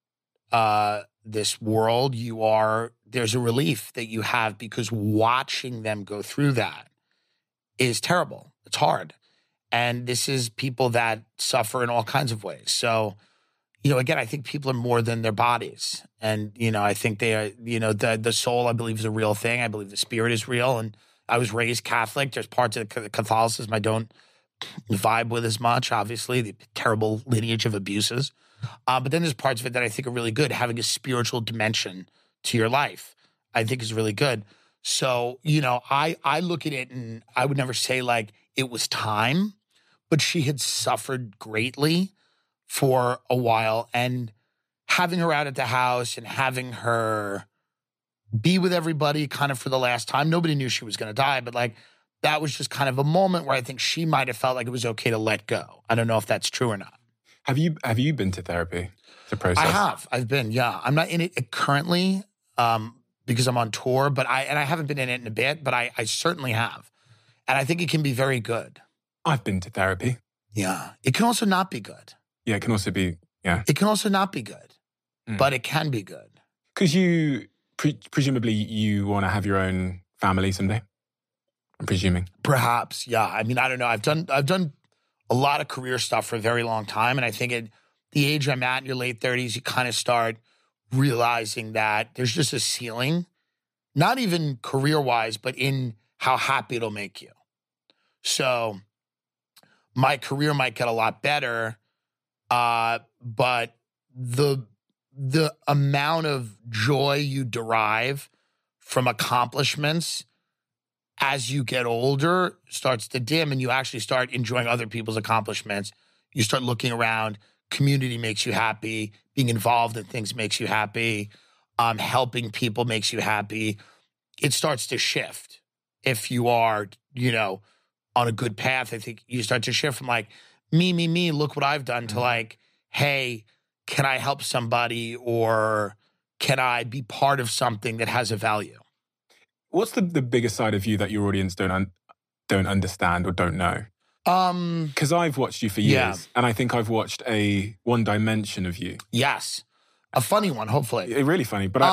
this world, there's a relief that you have, because watching them go through that is terrible. It's hard. And this is people that suffer in all kinds of ways. So, again, I think people are more than their bodies. And, I think they are, the soul, I believe, is a real thing. I believe the spirit is real. And I was raised Catholic. There's parts of Catholicism I don't vibe with as much, obviously, the terrible lineage of abuses. But then there's parts of it that I think are really good. Having a spiritual dimension to your life, I think, is really good. So, I look at it and I would never say it was time, but she had suffered greatly for a while, and having her out at the house and having her be with everybody kind of for the last time. Nobody knew she was going to die, but that was just kind of a moment where I think she might have felt like it was okay to let go. I don't know if that's true or not. Have you been to therapy to process? I have. I've been, yeah. I'm not in it currently because I'm on tour, but I haven't been in it in a bit, but I certainly have. And I think it can be very good. I've been to therapy. Yeah. It can also not be good. Yeah, it can also be, yeah. It can also not be good, but it can be good. Because presumably you want to have your own family someday, I'm presuming. Perhaps, yeah. I mean, I don't know. I've done a lot of career stuff for a very long time, and I think at the age I'm at, in your late 30s, you kind of start realizing that there's just a ceiling, not even career-wise, but in how happy it'll make you. So my career might get a lot better, but the amount of joy you derive from accomplishments as you get older starts to dim, and you actually start enjoying other people's accomplishments. You start looking around, community makes you happy, being involved in things makes you happy, helping people makes you happy, it starts to shift. If you are, on a good path, I think you start to shift from like, me, look what I've done, to like, hey, can I help somebody, or can I be part of something that has a value? What's the biggest side of you that your audience don't understand or don't know? Because I've watched you for years, and I think I've watched a one dimension of you. Yes. A funny one, hopefully. Really funny. But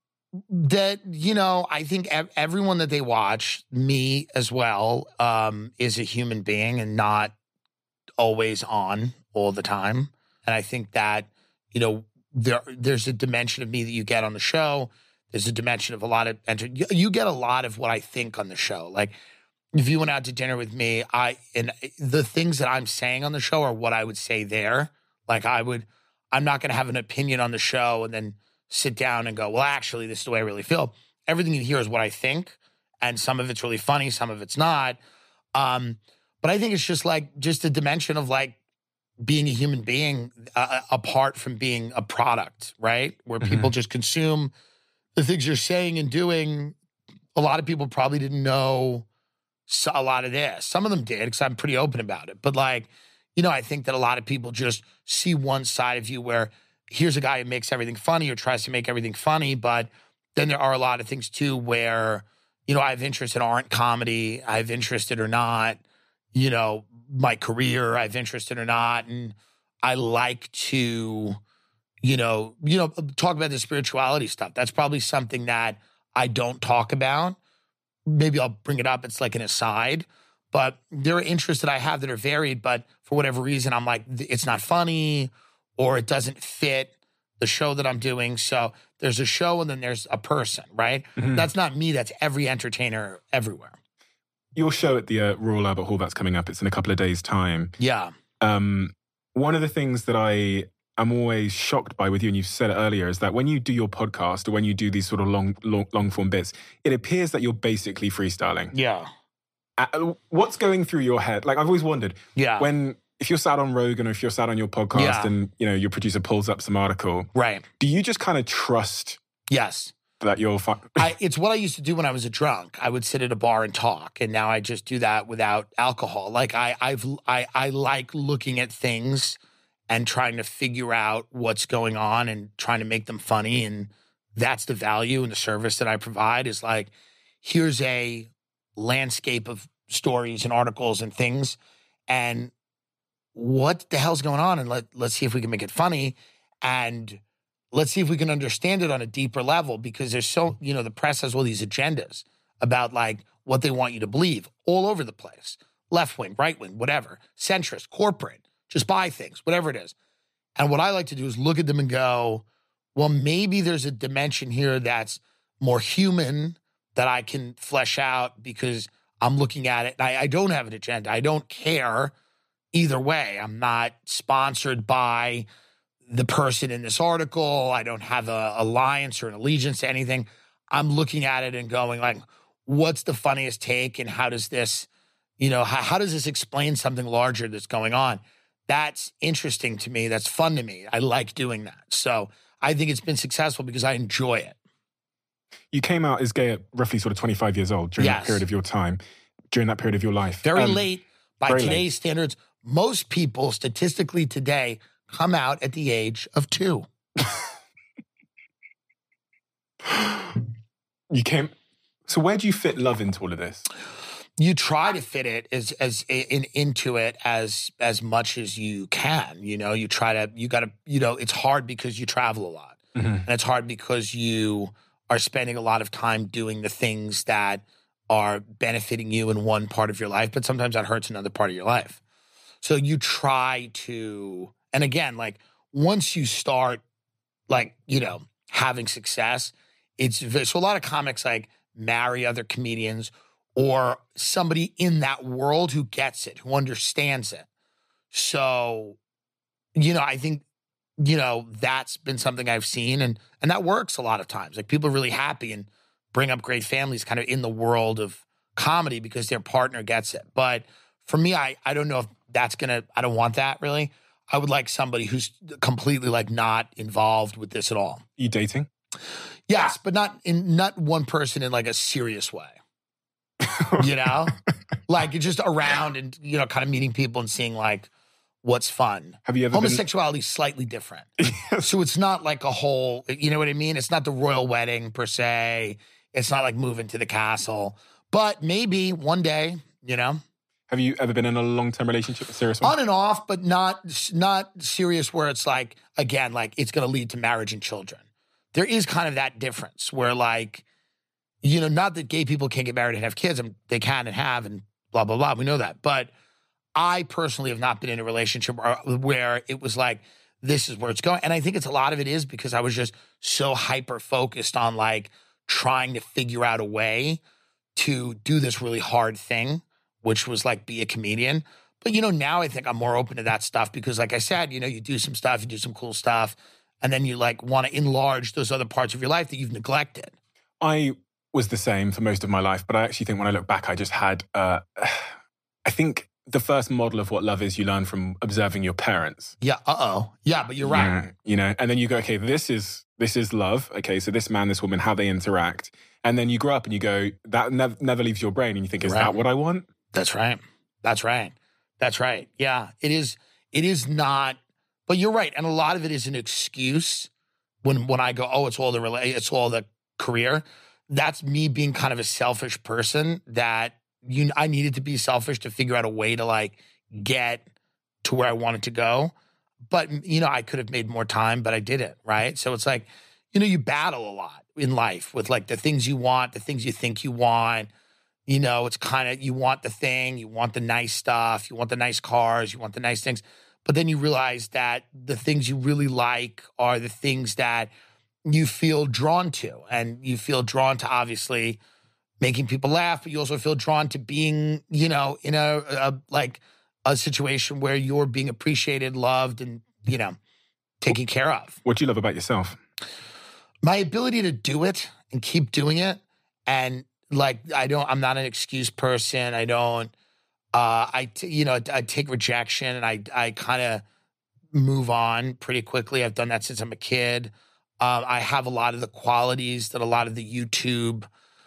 I think everyone that they watch, me as well, is a human being and not always on all the time. And I think that, there's a dimension of me that you get on the show. There's a dimension of a lot of, you get a lot of what I think on the show. Like, if you went out to dinner with me, and the things that I'm saying on the show are what I would say there. Like, I'm not going to have an opinion on the show and then sit down and go, well, actually, this is the way I really feel. Everything you hear is what I think, and some of it's really funny, some of it's not. But I think it's just a dimension of like being a human being apart from being a product, right? Where people just consume the things you're saying and doing. A lot of people probably didn't know a lot of this. Some of them did, because I'm pretty open about it. But like, I think that a lot of people just see one side of you where here's a guy who makes everything funny or tries to make everything funny. But then there are a lot of things too where, I have interest in art and comedy. I have interest in or not, my career, I have interest in or not. And I like to, talk about the spirituality stuff. That's probably something that I don't talk about. Maybe I'll bring it up. It's like an aside. But there are interests that I have that are varied, but for whatever reason, I'm like, it's not funny, or it doesn't fit the show that I'm doing. So there's a show and then there's a person, right? That's not me. That's every entertainer everywhere. Your show at the Royal Albert Hall, that's coming up. It's in a couple of days' time. Yeah. One of the things that I'm always shocked by with you, and you've said it earlier, is that when you do your podcast or when you do these sort of long form bits, it appears that you're basically freestyling. Yeah. What's going through your head? Like, I've always wondered. Yeah. If you're sat on Rogan or if you're sat on your podcast and, your producer pulls up some article. Right. Do you just kind of trust? Yes. That you'll find? It's what I used to do when I was a drunk. I would sit at a bar and talk, and now I just do that without alcohol. Like, I like looking at things and trying to figure out what's going on and trying to make them funny. And that's the value and the service that I provide, is like, here's a landscape of stories and articles and things, and what the hell's going on? And let's see if we can make it funny, and let's see if we can understand it on a deeper level, because there's the press has all these agendas about like what they want you to believe all over the place. Left wing, right wing, whatever, centrist, corporate, just buy things, whatever it is. And what I like to do is look at them and go, well, maybe there's a dimension here that's more human that I can flesh out, because I'm looking at it. I don't have an agenda. I don't care either way. I'm not sponsored by the person in this article. I don't have an alliance or an allegiance to anything. I'm looking at it and going like, what's the funniest take, and how does this, how does this explain something larger that's going on? That's interesting to me. That's fun to me. I like doing that. So I think it's been successful because I enjoy it. You came out as gay at roughly sort of 25 years old during that period of your time, during that period of your life. Very late by today's standards. Most people statistically today come out at the age of 2. So where do you fit love into all of this? You try to fit it into it as much as you can. It's hard because you travel a lot. And it's hard because you are spending a lot of time doing the things that are benefiting you in one part of your life, but sometimes that hurts another part of your life. So you try to, and again, like once you start having success, so a lot of comics like marry other comedians or somebody in that world who gets it, who understands it. So, I think, that's been something I've seen, and that works a lot of times. Like, people are really happy and bring up great families kind of in the world of comedy because their partner gets it. But for me, I don't know if that's I don't want that really. I would like somebody who's completely like not involved with this at all. You dating? Yes, but not one person in like a serious way. You know? Like you're just around and, you know, kind of meeting people and seeing like what's fun. Have you ever Homosexuality is slightly different. So it's not like a whole, you know what I mean? It's not the royal wedding per se. It's not like moving to the castle. But maybe one day, you know? Have you ever been in a long-term relationship, a serious one? On and off, but not serious where it's like, again, like it's going to lead to marriage and children. There is kind of that difference where like, you know, not that gay people can't get married and have kids. They can and have and blah, blah, blah. We know that. But I personally have not been in a relationship where it was like, this is where it's going. And I think a lot of it is because I was just so hyper-focused on like trying to figure out a way to do this really hard thing, which was like be a comedian. But, you know, now I think I'm more open to that stuff because like I said, you know, you do some stuff, you do some cool stuff, and then you like want to enlarge those other parts of your life that you've neglected. I was the same for most of my life, but I actually think when I look back, I just had, I think the first model of what love is you learn from observing your parents. Yeah, Yeah, but you're right. Yeah, you know, and then you go, okay, this is love. Okay, so this man, this woman, how they interact. And then you grow up and you go, that never leaves your brain. And you think, is that what I want? That's right. That's right. That's right. Yeah, it is not, but you're right. And a lot of it is an excuse when I go, oh, it's all the career. That's me being kind of a selfish person that I needed to be selfish to figure out a way to like get to where I wanted to go. But, you know, I could have made more time, but I didn't, right? So it's like, you know, you battle a lot in life with like the things you want, the things you think you want. You know, it's kind of, you want the thing, you want the nice stuff, you want the nice cars, you want the nice things. But then you realize that the things you really like are the things that you feel drawn to. And you feel drawn to obviously making people laugh, but you also feel drawn to being, you know, in a situation where you're being appreciated, loved, and, you know, taken care of. What do you love about yourself? My ability to do it and keep doing it. And like, I'm not an excuse person. I take rejection and I kind of move on pretty quickly. I've done that since I'm a kid. I have a lot of the qualities that a lot of the YouTube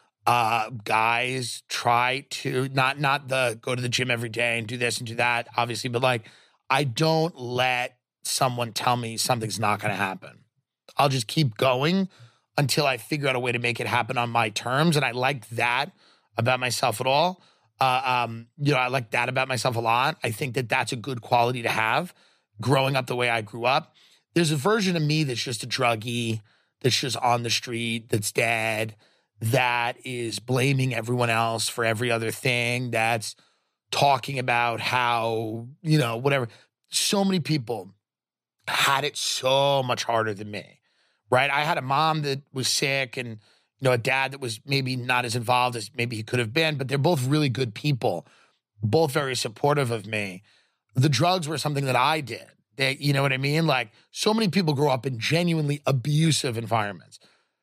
guys try to, not the go to the gym every day and do this and do that, obviously, but like, I don't let someone tell me something's not going to happen. I'll just keep going until I figure out a way to make it happen on my terms. And I like that about myself at all. You know, I like that about myself a lot. I think that that's a good quality to have growing up the way I grew up. There's a version of me that's just a druggie, that's just on the street, that's dead, that is blaming everyone else for every other thing, that's talking about how, you know, whatever. So many people had it so much harder than me, right? I had a mom that was sick and, you know, a dad that was maybe not as involved as maybe he could have been, but they're both really good people, both very supportive of me. The drugs were something that I did. You know what I mean? Like, so many people grow up in genuinely abusive environments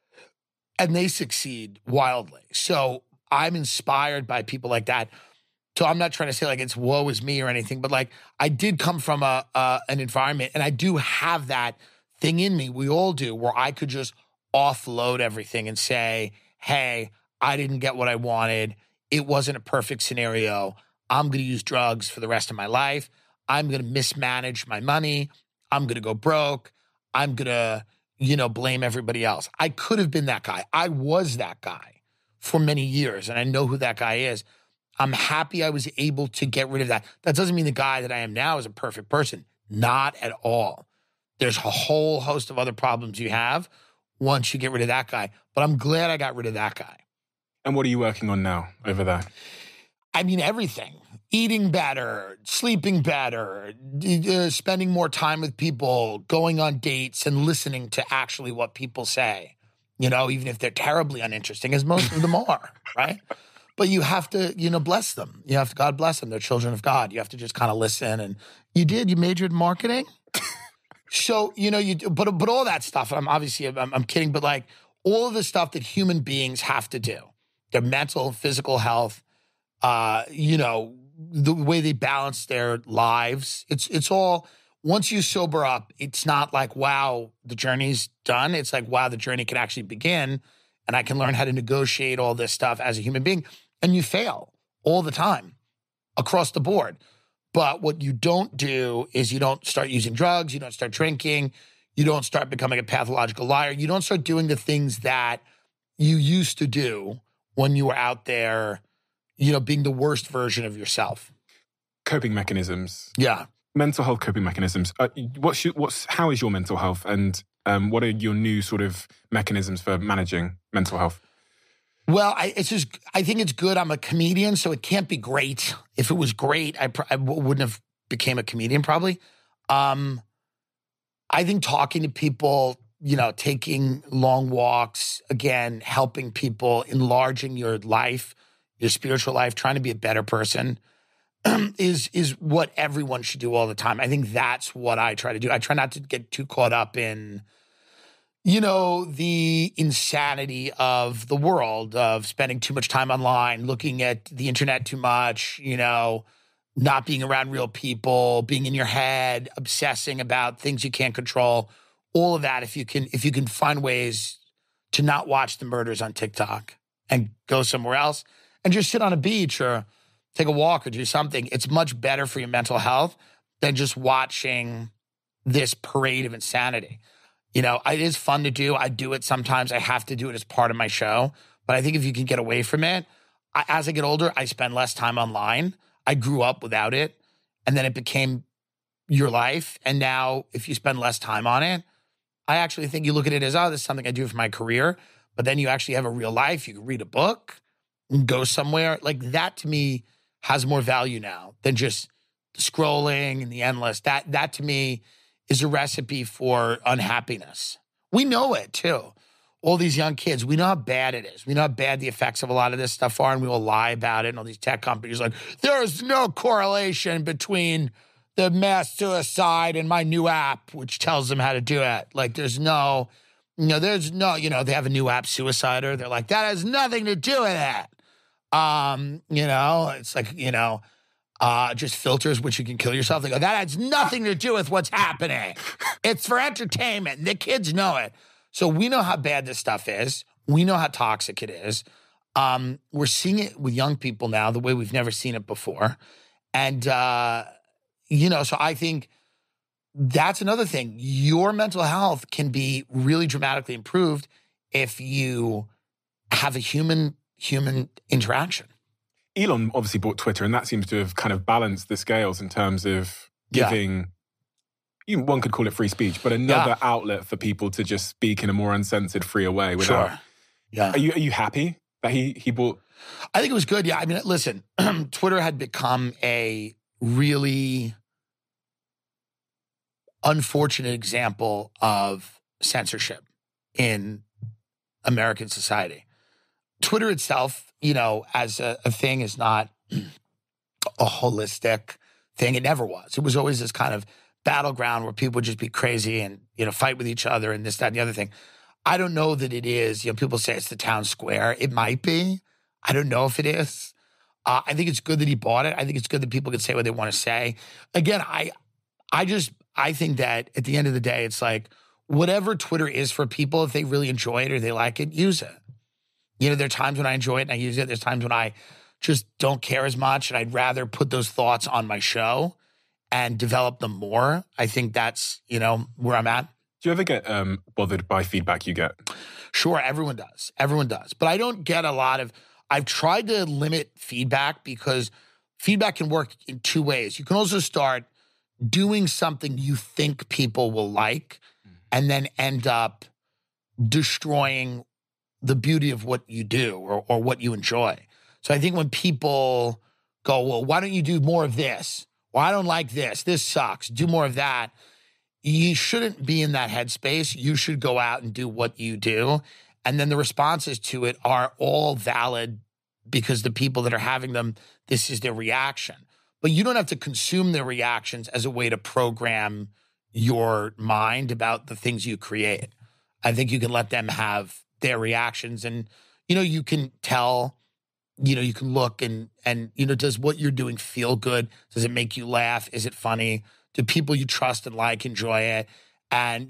and they succeed wildly. So I'm inspired by people like that. So I'm not trying to say like it's woe is me or anything, but like I did come from an environment and I do have that thing in me. We all do, where I could just offload everything and say, hey, I didn't get what I wanted. It wasn't a perfect scenario. I'm going to use drugs for the rest of my life. I'm going to mismanage my money. I'm going to go broke. I'm going to, you know, blame everybody else. I could have been that guy. I was that guy for many years, and I know who that guy is. I'm happy I was able to get rid of that. That doesn't mean the guy that I am now is a perfect person. Not at all. There's a whole host of other problems you have once you get rid of that guy. But I'm glad I got rid of that guy. And what are you working on now over there? I mean, everything. Eating better, sleeping better, spending more time with people, going on dates and listening to actually what people say, you know, even if they're terribly uninteresting, as most of them are, right? But you have to, you know, bless them. You have to, God bless them. They're children of God. You have to just kind of listen. And you majored in marketing. So, you know, but all that stuff, I'm kidding, but like all of the stuff that human beings have to do, their mental, physical health, you know, the way they balance their lives, it's all once you sober up, it's not like, wow, the journey's done. It's like, wow, the journey can actually begin, and I can learn how to negotiate all this stuff as a human being. And you fail all the time across the board. But what you don't do is you don't start using drugs, you don't start drinking, you don't start becoming a pathological liar, you don't start doing the things that you used to do when you were out there, being the worst version of yourself. Coping mechanisms. Yeah. Mental health coping mechanisms. How is your mental health, and what are your new sort of mechanisms for managing mental health? Well, I think it's good. I'm a comedian, so it can't be great. If it was great, I wouldn't have became a comedian probably. I think talking to people, taking long walks, again, helping people, enlarging your life, your spiritual life, trying to be a better person is what everyone should do all the time. I think that's what I try to do. I try not to get too caught up in the insanity of the world, of spending too much time online, looking at the internet too much, not being around real people, being in your head, obsessing about things you can't control. All of that, if you can find ways to not watch the murders on TikTok and go somewhere else and just sit on a beach or take a walk or do something, it's much better for your mental health than just watching this parade of insanity. It is fun to do. I do it sometimes. I have to do it as part of my show. But I think if you can get away from it, as I get older, I spend less time online. I grew up without it, and then it became your life. And now if you spend less time on it, I actually think you look at it as, oh, this is something I do for my career. But then you actually have a real life. You can read a book and go somewhere. Like that to me has more value now than just scrolling and the endless. That to me is a recipe for unhappiness. We know it too. All these young kids, we know how bad it is. We know how bad the effects of a lot of this stuff are, and we will lie about it. And all these tech companies are like, there's no correlation between the mass suicide and my new app, which tells them how to do it. Like they have a new app, Suicider. They're like, that has nothing to do with it. It's like, just filters which you can kill yourself. They go, that has nothing to do with what's happening. It's for entertainment. The kids know it. So we know how bad this stuff is. We know how toxic it is. We're seeing it with young people now the way we've never seen it before. And, so I think that's another thing. Your mental health can be really dramatically improved if you have a human interaction. Elon obviously bought Twitter, and that seems to have kind of balanced the scales in terms of giving, one could call it free speech, but another outlet for people to just speak in a more uncensored, freer way. Without, sure. Yeah. Are you happy that he bought? I think it was good. Yeah. I mean, listen, Twitter had become a really unfortunate example of censorship in American society. Twitter itself, as a thing is not a holistic thing. It never was. It was always this kind of battleground where people would just be crazy and, fight with each other and this, that, and the other thing. I don't know that it is. People say it's the town square. It might be. I don't know if it is. I think it's good that he bought it. I think it's good that people can say what they want to say. Again, I think that at the end of the day, it's like whatever Twitter is for people, if they really enjoy it or they like it, use it. There are times when I enjoy it and I use it. There's times when I just don't care as much and I'd rather put those thoughts on my show and develop them more. I think that's, where I'm at. Do you ever get bothered by feedback you get? Sure, everyone does. Everyone does. But I don't get a lot of, I've tried to limit feedback because feedback can work in two ways. You can also start doing something you think people will like and then end up destroying the beauty of what you do or what you enjoy. So I think when people go, well, why don't you do more of this? Well, I don't like this. This sucks. Do more of that. You shouldn't be in that headspace. You should go out and do what you do. And then the responses to it are all valid because the people that are having them, this is their reaction. But you don't have to consume their reactions as a way to program your mind about the things you create. I think you can let them have their reactions and, you can tell, you can look and does what you're doing feel good? Does it make you laugh? Is it funny? the people you trust and like enjoy it. And,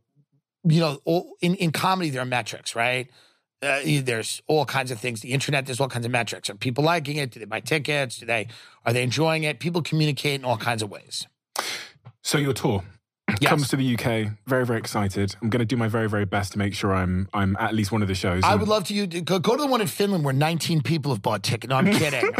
in comedy, there are metrics, right? There's all kinds of things. The internet, there's all kinds of metrics. Are people liking it? Do they buy tickets? Are they enjoying it? People communicate in all kinds of ways. So your tour comes to the UK. Very, very excited. I'm going to do my very, very best to make sure I'm at least one of the shows. I would love to go to the one in Finland where 19 people have bought tickets. No, I'm kidding.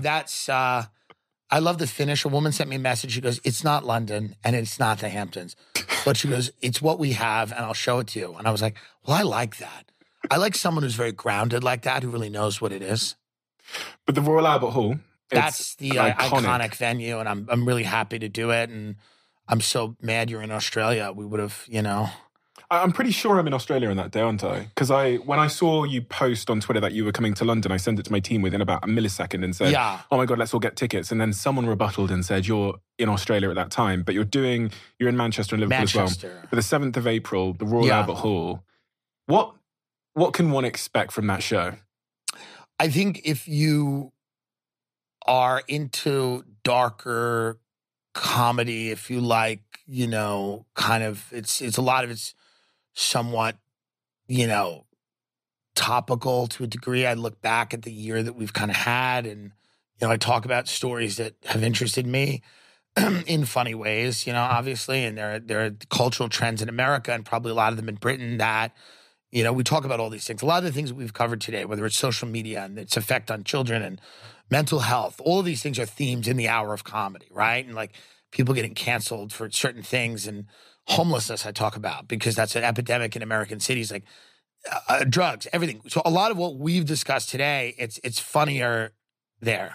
I love the Finnish. A woman sent me a message. She goes, it's not London and it's not the Hamptons. But she goes, it's what we have and I'll show it to you. And I was like, well, I like that. I like someone who's very grounded like that, who really knows what it is. But the Royal Albert Hall, that's the iconic venue, and I'm really happy to do it. And I'm so mad you're in Australia. We would have, I'm pretty sure I'm in Australia on that day, aren't I? Because when I saw you post on Twitter that you were coming to London, I sent it to my team within about a millisecond and said, oh my God, let's all get tickets. And then someone rebutted and said, you're in Australia at that time, but you're in Manchester and Liverpool as well. But the 7th of April, the Royal Albert Hall. What can one expect from that show? I think if you are into darker comedy, if you like, kind of, it's a lot of it's somewhat, topical to a degree. I look back at the year that we've kind of had, and, I talk about stories that have interested me in funny ways, obviously, and there are cultural trends in America and probably a lot of them in Britain that, we talk about all these things. A lot of the things that we've covered today, whether it's social media and its effect on children and mental health, all of these things are themes in the hour of comedy, right? And like people getting canceled for certain things, and homelessness I talk about because that's an epidemic in American cities, like drugs, everything. So a lot of what we've discussed today, it's funnier there.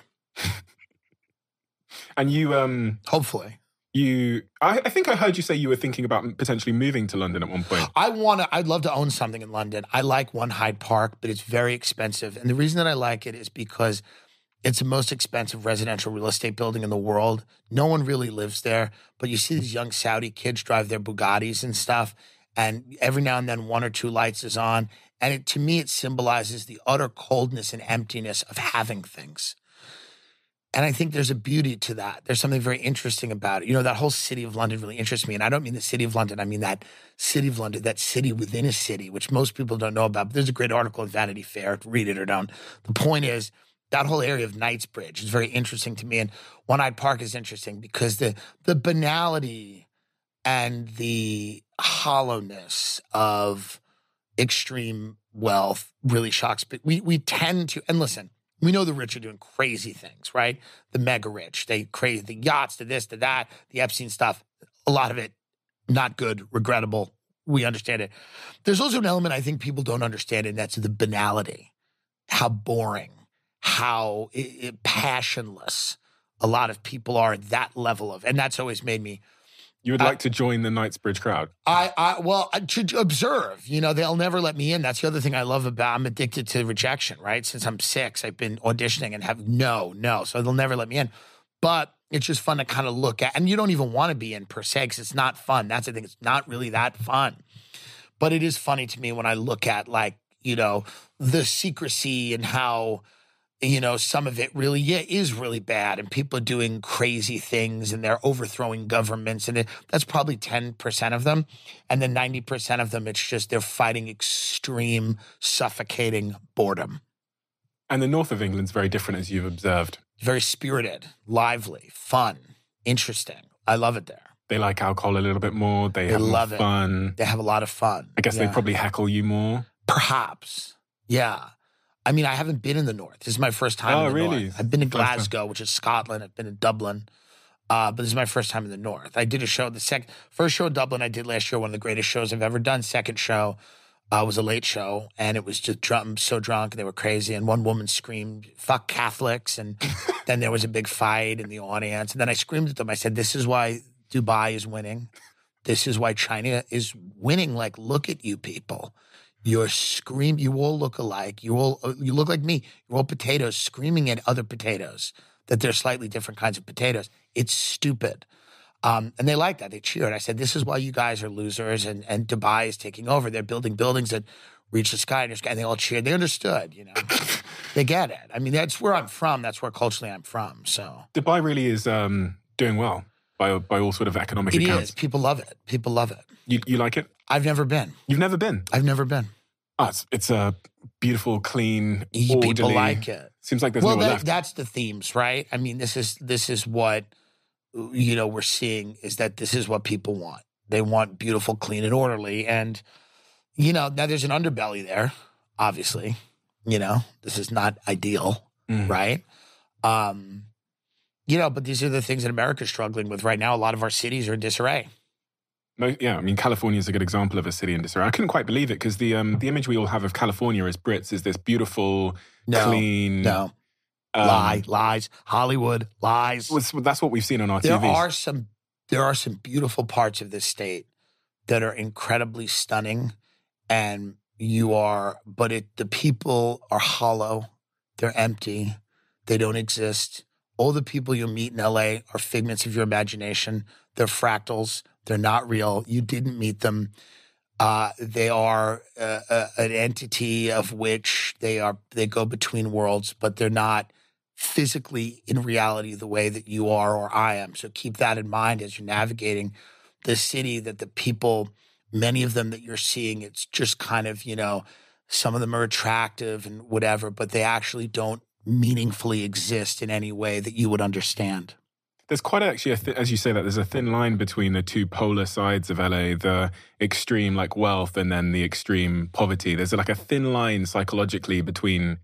And you, hopefully. I think I heard you say you were thinking about potentially moving to London at one point. I'd love to own something in London. I like One Hyde Park, but it's very expensive. And the reason that I like it is because it's the most expensive residential real estate building in the world. No one really lives there, but you see these young Saudi kids drive their Bugattis and stuff. And every now and then 1 or 2 lights is on. And to me, it symbolizes the utter coldness and emptiness of having things. And I think there's a beauty to that. There's something very interesting about it. That whole city of London really interests me. And I don't mean the city of London. I mean that city of London, that city within a city, which most people don't know about. But there's a great article in Vanity Fair. Read it or don't. The point is, that whole area of Knightsbridge is very interesting to me. And One Hyde Park is interesting because the banality and the hollowness of extreme wealth really shocks. But we tend to, and listen, we know the rich are doing crazy things, right? The mega rich, they crazy, the yachts, to this, to that, the Epstein stuff. A lot of it, not good, regrettable. We understand it. There's also an element I think people don't understand, and that's the banality, how boring, how passionless a lot of people are at that level of, and that's always made me. You would like to join the Knightsbridge crowd? To observe, they'll never let me in. That's the other thing I love about, I'm addicted to rejection, right? Since I'm 6, I've been auditioning and have no. So they'll never let me in. But it's just fun to kind of look at, and you don't even want to be in per se because it's not fun. That's the thing. It's not really that fun. But it is funny to me when I look at the secrecy and how, some of it really is really bad, and people are doing crazy things and they're overthrowing governments, and that's probably 10% of them. And then 90% of them, it's just they're fighting extreme, suffocating boredom. And the north of England's very different, as you've observed. Very spirited, lively, fun, interesting. I love it there. They like alcohol a little bit more. They have love more fun. They have a lot of fun. I guess they probably heckle you more. Perhaps. Yeah. I mean, I haven't been in the north. This is my first time in the north. I've been to Glasgow, which is Scotland. I've been to Dublin. But this is my first time in the north. I did a show, first show in Dublin I did last year, one of the greatest shows I've ever done. Second show was a late show, and it was just so drunk, and they were crazy. And one woman screamed, "Fuck Catholics." And then there was a big fight in the audience. And then I screamed at them. I said, "This is why Dubai is winning. This is why China is winning. Like, look at you people. You're screaming. You all look alike. You look like me. You're all potatoes screaming at other potatoes that they're slightly different kinds of potatoes. It's stupid." And they liked that. They cheered. I said, "This is why you guys are losers, and Dubai is taking over. They're building buildings that reach the sky." And they all cheered. They understood, They get it. I mean, that's where I'm from. That's where culturally I'm from. So Dubai really is doing well. by all sort of economic It accounts. is. People love it. People love it. You like it? I've never been. You've never been? I've never been. Oh, it's a beautiful, clean, orderly. People like it. Seems like there's nowhere left. That's the themes, right? I mean, this is what, we're seeing is that this is what people want. They want beautiful, clean, and orderly. And, now there's an underbelly there, obviously. This is not ideal, right? But these are the things that America's struggling with right now. A lot of our cities are in disarray. Yeah, I mean, California is a good example of a city in disarray. I couldn't quite believe it because the image we all have of California as Brits is this beautiful, clean... No, lies. Hollywood, lies. That's what we've seen on our TVs. There are some beautiful parts of this state that are incredibly stunning, and the people are hollow. They're empty. They don't exist. All the people you'll meet in LA are figments of your imagination. They're fractals. They're not real. You didn't meet them. They are an entity of which they go between worlds, but they're not physically in reality the way that you are or I am. So keep that in mind as you're navigating the city, that the people, many of them that you're seeing, it's just kind of, some of them are attractive and whatever, but they actually don't meaningfully exist in any way that you would understand. There's quite actually, as you say that, there's a thin line between the two polar sides of LA, the extreme like wealth and then the extreme poverty. There's like a thin line psychologically between...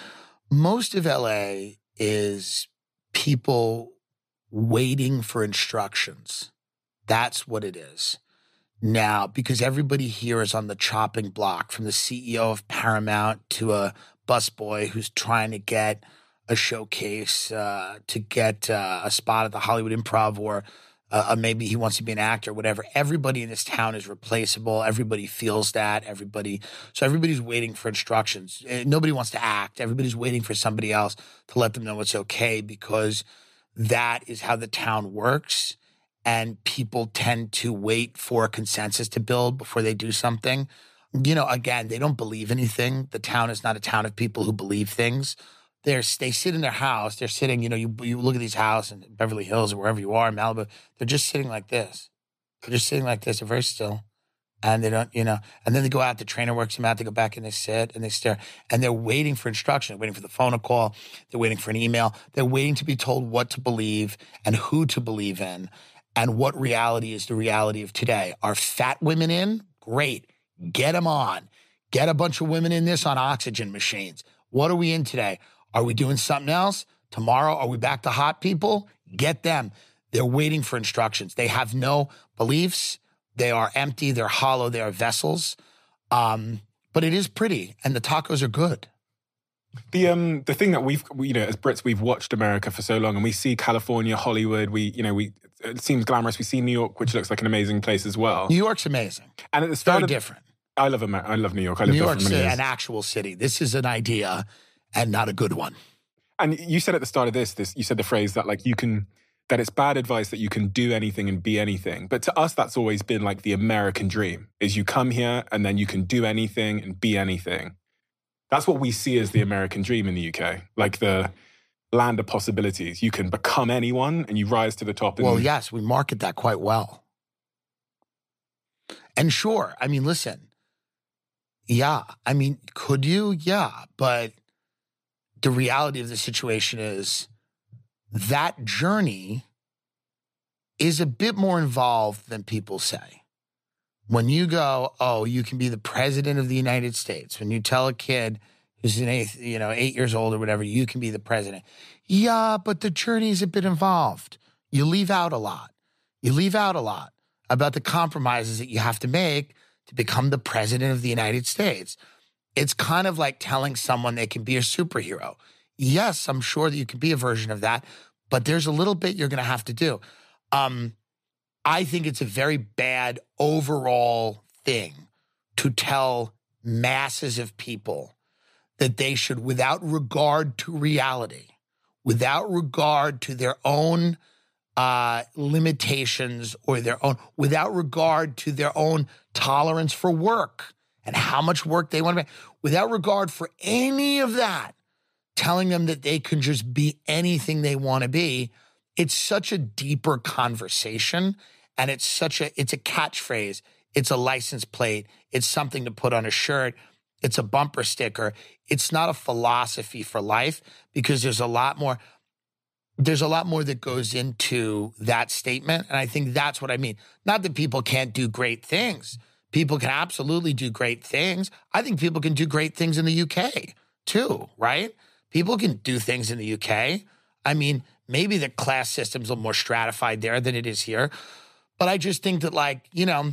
Most of LA is people waiting for instructions. That's what it is. Now, because everybody here is on the chopping block, from the CEO of Paramount to a busboy who's trying to get a showcase, to get a spot at the Hollywood Improv, or maybe he wants to be an actor, whatever. Everybody in this town is replaceable. Everybody feels that. So everybody's waiting for instructions. Nobody wants to act. Everybody's waiting for somebody else to let them know it's okay, because that is how the town works. And people tend to wait for a consensus to build before they do something. Again, they don't believe anything. The town is not a town of people who believe things. They sit in their house. They're sitting, you look at these houses in Beverly Hills or wherever you are in Malibu. They're just sitting like this. They're very still. And they don't, and then they go out, the trainer works them out, they go back and they sit and they stare. And they're waiting for instruction. They're waiting for the phone call. They're waiting for an email. They're waiting to be told what to believe and who to believe in and what reality is the reality of today. Are fat women in? Great. Get them on. Get a bunch of women in this on oxygen machines. What are we in today? Are we doing something else? Tomorrow, are we back to hot people? Get them. They're waiting for instructions. They have no beliefs. They are empty. They're hollow. They are vessels. But it is pretty, and the tacos are good. The thing that we've, as Brits, we've watched America for so long, and we see California, Hollywood. It seems glamorous. We see New York, which looks like an amazing place as well. New York's amazing. And at the start, very different. I love New York. I lived there for many years. An actual city. This is an idea, and not a good one. And you said at the start of this, you said the phrase that that it's bad advice that you can do anything and be anything. But to us, that's always been like the American dream, is you come here and then you can do anything and be anything. That's what we see as the American dream in the UK, like the land of possibilities. You can become anyone and you rise to the top. Well, yes, we market that quite well. And sure, I mean, listen, yeah, I mean, could you? Yeah, but the reality of the situation is that journey is a bit more involved than people say. When you go, oh, you can be the president of the United States. When you tell a kid who's 8 years old or whatever, you can be the president. Yeah, but the journey is a bit involved. You leave out a lot. You leave out a lot about the compromises that you have to make to become the president of the United States. It's kind of like telling someone they can be a superhero. Yes, I'm sure that you can be a version of that, but there's a little bit you're going to have to do. I think it's a very bad overall thing to tell masses of people that they should, without regard to reality, without regard to their own limitations or without regard to their own tolerance for work and how much work they want to make, without regard for any of that, telling them that they can just be anything they want to be it's such a deeper conversation, and it's a catchphrase. It's a license plate. It's something to put on a shirt. It's a bumper sticker. It's not a philosophy for life, because there's a lot more that goes into that statement. And I think that's what I mean. Not that people can't do great things. People can absolutely do great things. I think people can do great things in the UK too, right? People can do things in the UK. I mean, maybe the class system's a little more stratified there than it is here. But I just think that, like, you know,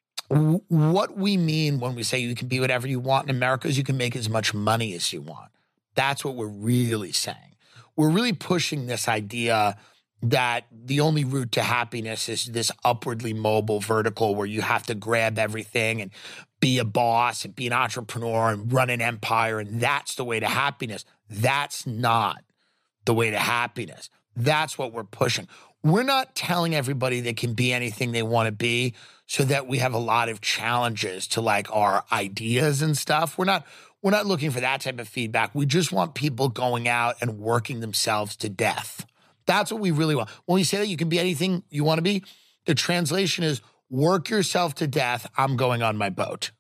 what we mean when we say you can be whatever you want in America is you can make as much money as you want. That's what we're really saying. We're really pushing this idea that the only route to happiness is this upwardly mobile vertical where you have to grab everything and be a boss and be an entrepreneur and run an empire, and that's the way to happiness. That's not the way to happiness. That's what we're pushing. We're not telling everybody they can be anything they want to be so that we have a lot of challenges to, like, our ideas and stuff. We're not looking for that type of feedback. We just want people going out and working themselves to death. That's what we really want. When we say that you can be anything you want to be, the translation is work yourself to death. I'm going on my boat.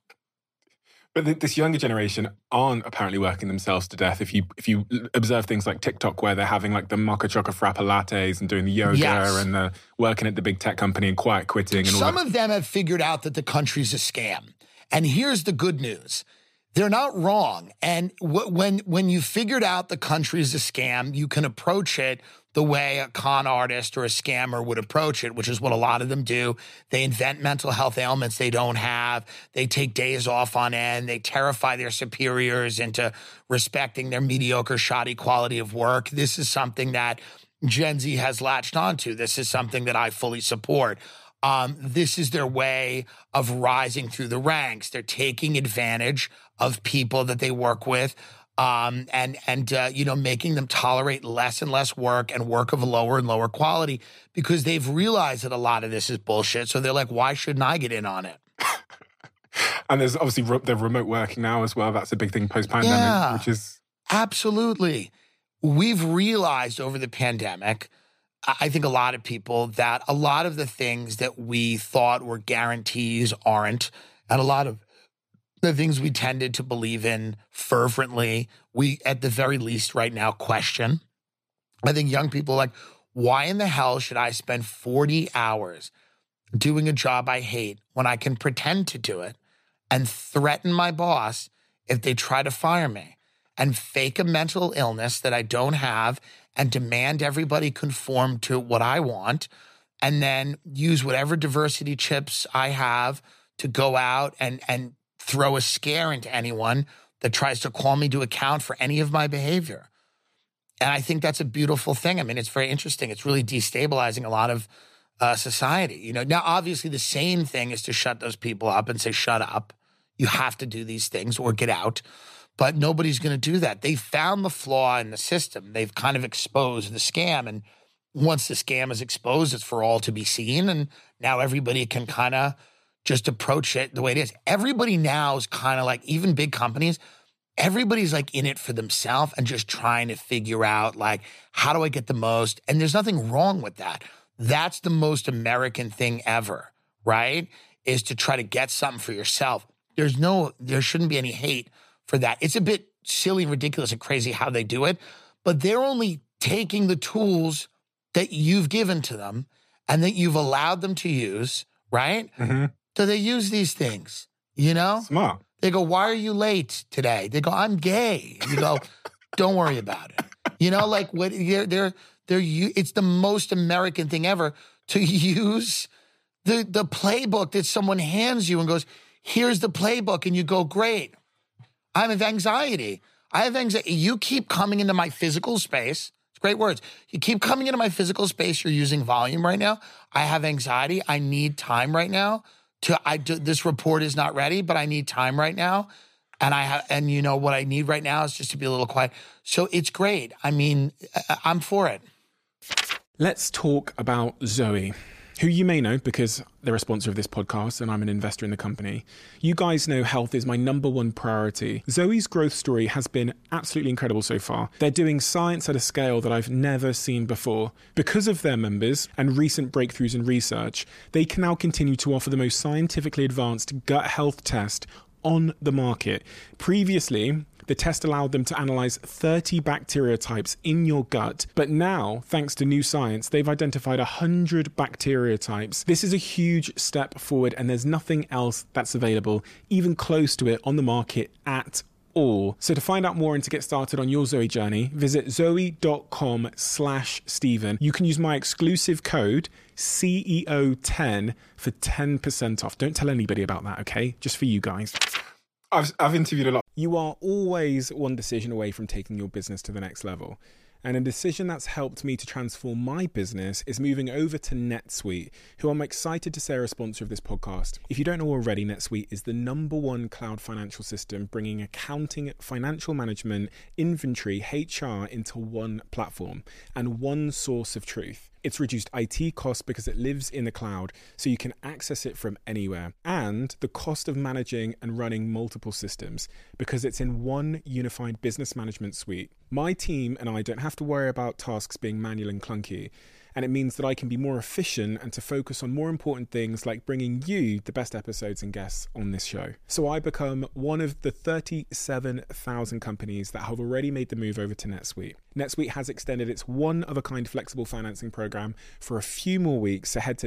But this younger generation aren't apparently working themselves to death. If you observe things like TikTok, where they're having like the mocha chocolate frappa lattes and doing the yoga and the working at the big tech company and quiet quitting. And some of them have figured out that the country's a scam. And here's the good news. They're not wrong. And when you figured out the country's a scam, you can approach it the way a con artist or a scammer would approach it, which is what a lot of them do. They invent mental health ailments they don't have. They take days off on end. They terrify their superiors into respecting their mediocre, shoddy quality of work. This is something that Gen Z has latched onto. This is something that I fully support. This is their way of rising through the ranks. They're taking advantage of people that they work with, and making them tolerate less and less work and work of a lower and lower quality, because they've realized that a lot of this is bullshit. So they're like, why shouldn't I get in on it? And there's obviously the remote working now as well. That's a big thing post-pandemic, which is... Absolutely. We've realized over the pandemic, I think a lot of people, that a lot of the things that we thought were guarantees aren't, and a lot of the things we tended to believe in fervently, we, at the very least right now, question. I think young people are like, why in the hell should I spend 40 hours doing a job I hate when I can pretend to do it and threaten my boss if they try to fire me, and fake a mental illness that I don't have and demand everybody conform to what I want, and then use whatever diversity chips I have to go out and throw a scare into anyone that tries to call me to account for any of my behavior. And I think that's a beautiful thing. I mean, it's very interesting. It's really destabilizing a lot of society. You know, now obviously the sane thing is to shut those people up and say, shut up. You have to do these things or get out. But nobody's going to do that. They found the flaw in the system. They've kind of exposed the scam. And once the scam is exposed, it's for all to be seen. And now everybody can kind of just approach it the way it is. Everybody now is kind of like, even big companies, everybody's like in it for themselves and just trying to figure out, like, how do I get the most? And there's nothing wrong with that. That's the most American thing ever, right? Is to try to get something for yourself. There shouldn't be any hate for that. It's a bit silly and ridiculous and crazy how they do it, but they're only taking the tools that you've given to them and that you've allowed them to use, right? Mm-hmm. So they use these things, you know? Smart. They go, why are you late today? They go, I'm gay. And you go, don't worry about it. You know, like what it's the most American thing ever to use the playbook that someone hands you and goes, here's the playbook. And you go, great. I have anxiety. You keep coming into my physical space. It's great words. You keep coming into my physical space. You're using volume right now. I have anxiety. I need time right now. This report is not ready, but I need time right now. And you know what I need right now is just to be a little quiet. So it's great. I mean, I'm for it. Let's talk about Zoe. who you may know because they're a sponsor of this podcast and I'm an investor in the company. You guys know health is my number one priority. Zoe's growth story has been absolutely incredible so far. They're doing science at a scale that I've never seen before. Because of their members and recent breakthroughs in research, they can now continue to offer the most scientifically advanced gut health test on the market. Previously, the test allowed them to analyze 30 bacteria types in your gut. But now, thanks to new science, they've identified 100 bacteria types. This is a huge step forward, and there's nothing else that's available, even close to it, on the market at all. So to find out more and to get started on your Zoe journey, visit zoe.com/Stephen. You can use my exclusive code CEO10 for 10% off. Don't tell anybody about that, okay? Just for you guys. I've interviewed a lot. You are always one decision away from taking your business to the next level. And a decision that's helped me to transform my business is moving over to NetSuite, who I'm excited to say are a sponsor of this podcast. If you don't know already, NetSuite is the #1 cloud financial system, bringing accounting, financial management, inventory, HR into one platform and one source of truth. It's reduced IT costs because it lives in the cloud, so you can access it from anywhere. And the cost of managing and running multiple systems because it's in one unified business management suite. My team and I don't have to worry about tasks being manual and clunky. And it means that I can be more efficient and to focus on more important things like bringing you the best episodes and guests on this show. So I become one of the 37,000 companies that have already made the move over to NetSuite. NetSuite has extended its one-of-a-kind flexible financing program for a few more weeks. So head to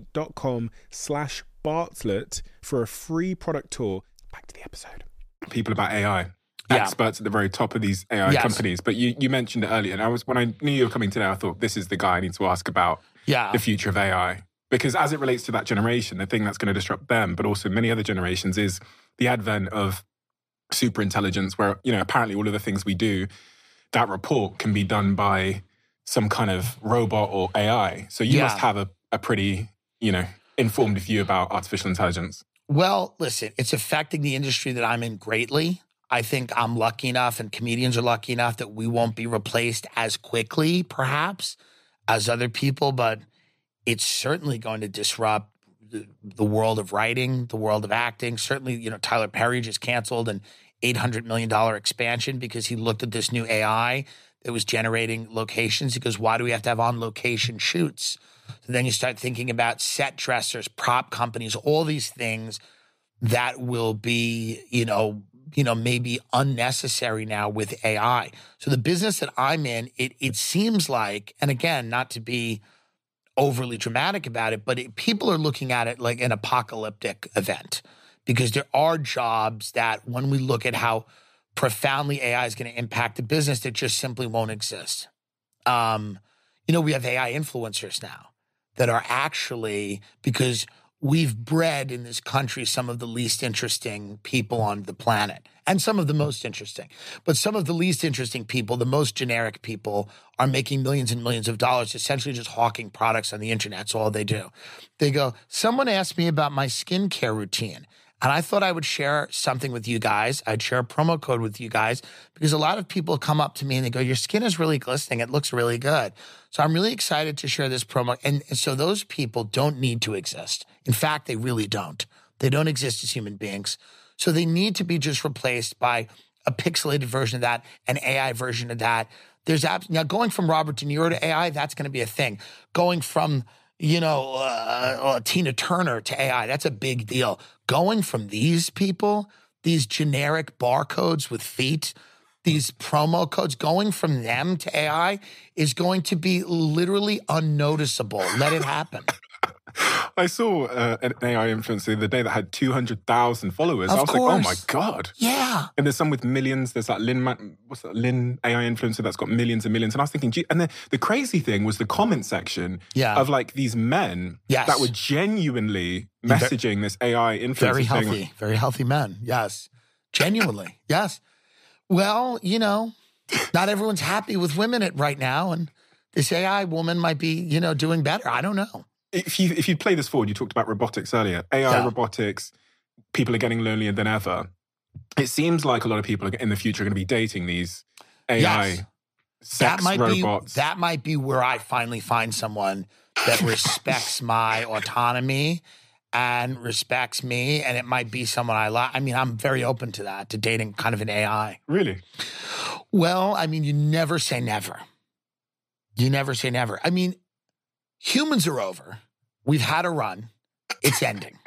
netsuite.com/Bartlett for a free product tour. Back to the episode. People about AI. Experts at the very top of these AI companies. But you mentioned it earlier. And when I knew you were coming today, I thought this is the guy I need to ask about the future of AI. Because as it relates to that generation, the thing that's going to disrupt them, but also many other generations, is the advent of super intelligence, where, apparently all of the things we do, that report can be done by some kind of robot or AI. So you must have a pretty, informed view about artificial intelligence. Well, listen, it's affecting the industry that I'm in greatly. I think I'm lucky enough and comedians are lucky enough that we won't be replaced as quickly, perhaps, as other people, but it's certainly going to disrupt the world of writing, the world of acting. Certainly, Tyler Perry just canceled an $800 million expansion because he looked at this new AI that was generating locations. He goes, why do we have to have on-location shoots? So then you start thinking about set dressers, prop companies, all these things that will be, maybe unnecessary now with AI. So the business that I'm in, it seems like, and again, not to be overly dramatic about it, but people are looking at it like an apocalyptic event because there are jobs that when we look at how profoundly AI is going to impact the business, that just simply won't exist. We have AI influencers now that are actually, because we've bred in this country some of the least interesting people on the planet and some of the most interesting. But some of the least interesting people, the most generic people, are making millions and millions of dollars, essentially just hawking products on the internet. That's all they do. They go, someone asked me about my skincare routine. And I thought I would share something with you guys. I'd share a promo code with you guys because a lot of people come up to me and they go, your skin is really glistening. It looks really good. So I'm really excited to share this promo. And so those people don't need to exist. In fact, they really don't. They don't exist as human beings. So they need to be just replaced by a pixelated version of that, an AI version of that. Now going from Robert De Niro to AI, that's going to be a thing. Going from Tina Turner to AI, that's a big deal. Going from these people, these generic barcodes with feet, these promo codes, going from them to AI is going to be literally unnoticeable. Let it happen. I saw an AI influencer the other day that had 200,000 followers. I was like, oh my God. Yeah. And there's some with millions. There's that Lin AI influencer that's got millions and millions. And I was thinking, and the crazy thing was the comment section of like these men that were genuinely messaging this AI influencer. Very healthy men. Yes. Genuinely. Yes. Well, not everyone's happy with women right now. And this AI woman might be, doing better. I don't know. If you play this forward, you talked about robotics earlier. AI, robotics, people are getting lonelier than ever. It seems like a lot of people in the future are going to be dating these AI sex robots. That might be where I finally find someone that respects my autonomy and respects me, and it might be someone I like. I mean, I'm very open to that, to dating kind of an AI. Really? Well, I mean, you never say never. You never say never. I mean, humans are over. We've had a run. It's ending.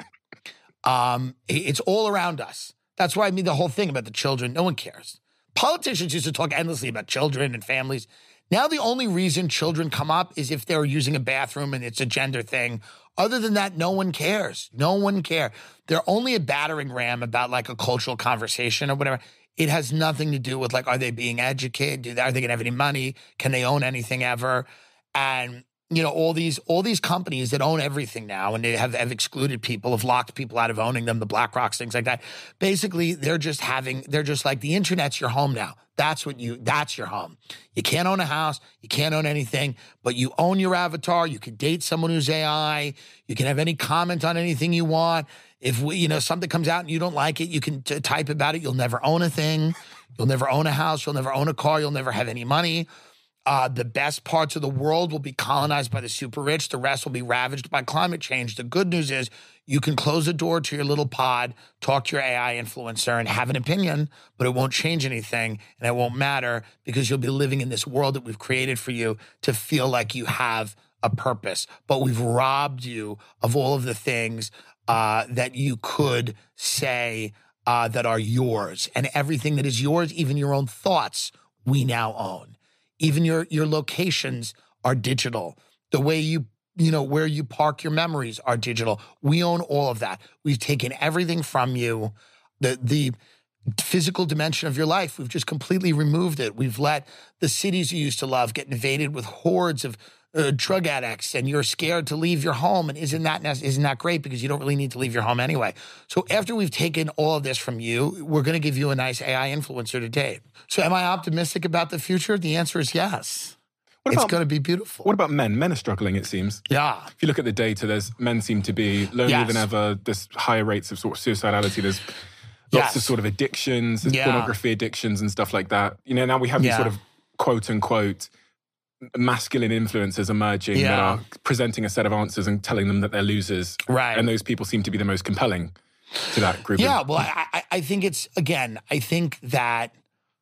It's all around us. That's why I mean the whole thing about the children, no one cares. Politicians used to talk endlessly about children and families. Now the only reason children come up is if they're using a bathroom and it's a gender thing. Other than that, no one cares. No one cares. They're only a battering ram about like a cultural conversation or whatever. It has nothing to do with like, are they being educated? Are they going to have any money? Can they own anything ever? And you know, all these companies that own everything now, and they have excluded people, have locked people out of owning them, the BlackRocks, things like that. Basically, they're just like, the internet's your home now. That's your home. You can't own a house. You can't own anything, but you own your avatar. You can date someone who's AI. You can have any comment on anything you want. If something comes out and you don't like it, you can type about it. You'll never own a thing. You'll never own a house. You'll never own a car. You'll never have any money. The best parts of the world will be colonized by the super rich. The rest will be ravaged by climate change. The good news is you can close the door to your little pod, talk to your AI influencer, and have an opinion, but it won't change anything, and it won't matter because you'll be living in this world that we've created for you to feel like you have a purpose. But we've robbed you of all of the things that you could say that are yours. And everything that is yours, even your own thoughts, we now own. Even your locations are digital. The way where you park your memories are digital. We own all of that. We've taken everything from you. The physical dimension of your life, we've just completely removed it. We've let the cities you used to love get invaded with hordes of drug addicts, and you're scared to leave your home. And isn't that great? Because you don't really need to leave your home anyway. So after we've taken all of this from you, we're going to give you a nice AI influencer to date. So am I optimistic about the future? The answer is yes. It's going to be beautiful. What about men? Men are struggling, it seems. Yeah. If you look at the data, men seem to be lonelier than ever. There's higher rates of sort of suicidality. There's lots of sort of addictions, pornography addictions and stuff like that. You know, now we have these sort of quote unquote masculine influencers emerging that are presenting a set of answers and telling them that they're losers. Right. And those people seem to be the most compelling to that group. Yeah, well, I think I think that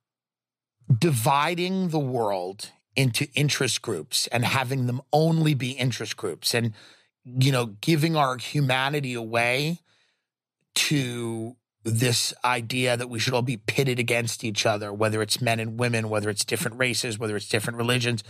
dividing the world into interest groups and having them only be interest groups and, giving our humanity away to this idea that we should all be pitted against each other, whether it's men and women, whether it's different races, whether it's different religions.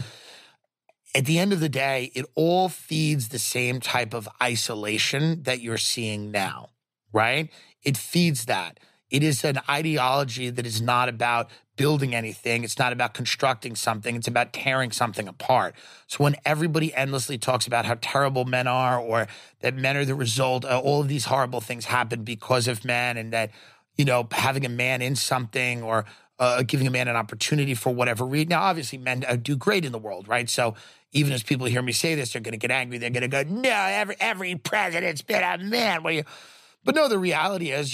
At the end of the day, it all feeds the same type of isolation that you're seeing now, right? It feeds that. It is an ideology that is not about building anything. It's not about constructing something. It's about tearing something apart. So when everybody endlessly talks about how terrible men are or that men are the result, all of these horrible things happen because of men, and that, having a man in something or giving a man an opportunity for whatever reason. Now, obviously, men do great in the world, right? So even as people hear me say this, they're going to get angry. They're going to go, no, every president's been a man. But no, the reality is,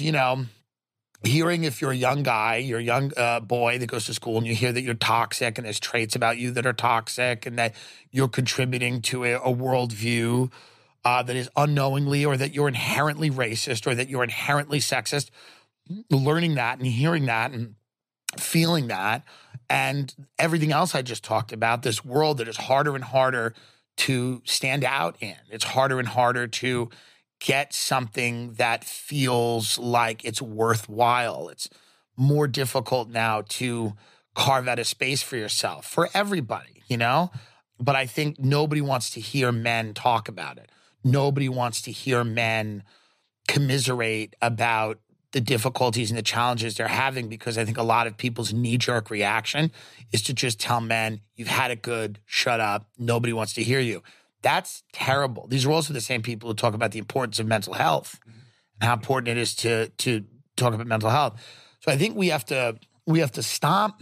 hearing if you're a young guy, you're a young boy that goes to school, and you hear that you're toxic and there's traits about you that are toxic and that you're contributing to a worldview that is unknowingly, or that you're inherently racist, or that you're inherently sexist, learning that and hearing that and feeling that and everything else I just talked about, this world that is harder and harder to stand out in. It's harder and harder to get something that feels like it's worthwhile. It's more difficult now to carve out a space for yourself, for everybody, But I think nobody wants to hear men talk about it. Nobody wants to hear men commiserate about the difficulties and the challenges they're having, because I think a lot of people's knee-jerk reaction is to just tell men, you've had it good, shut up, nobody wants to hear you. That's terrible. These are also the same people who talk about the importance of mental health and how important it is to talk about mental health. So I think we have to stop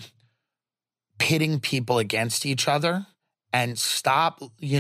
pitting people against each other and stop,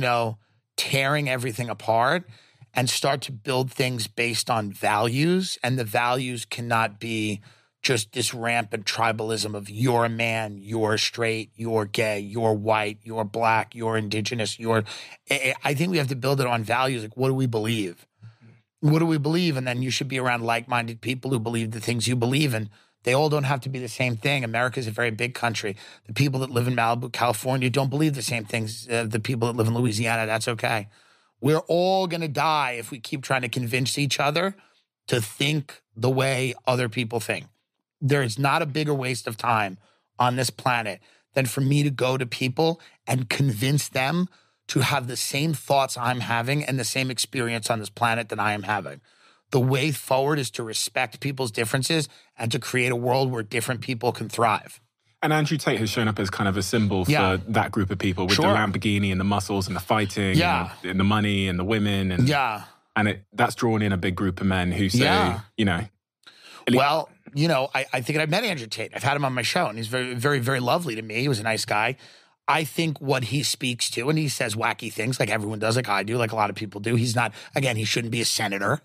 tearing everything apart and start to build things based on values. And the values cannot be just this rampant tribalism of you're a man, you're straight, you're gay, you're white, you're black, you're indigenous, I think we have to build it on values. Like, what do we believe? What do we believe? And then you should be around like-minded people who believe the things you believe in. They all don't have to be the same thing. America is a very big country. The people that live in Malibu, California don't believe the same things. The people that live in Louisiana, that's okay. We're all going to die if we keep trying to convince each other to think the way other people think. There is not a bigger waste of time on this planet than for me to go to people and convince them to have the same thoughts I'm having and the same experience on this planet that I am having. The way forward is to respect people's differences and to create a world where different people can thrive. And Andrew Tate has shown up as kind of a symbol for that group of people with the Lamborghini and the muscles and the fighting and the money and the women. And, and that's drawn in a big group of men who say, you know. Well, you know, I think I've met Andrew Tate. I've had him on my show, and he's very, very, very lovely to me. He was a nice guy. I think what he speaks to, and he says wacky things like everyone does, like I do, like a lot of people do. He's not, again, he shouldn't be a senator.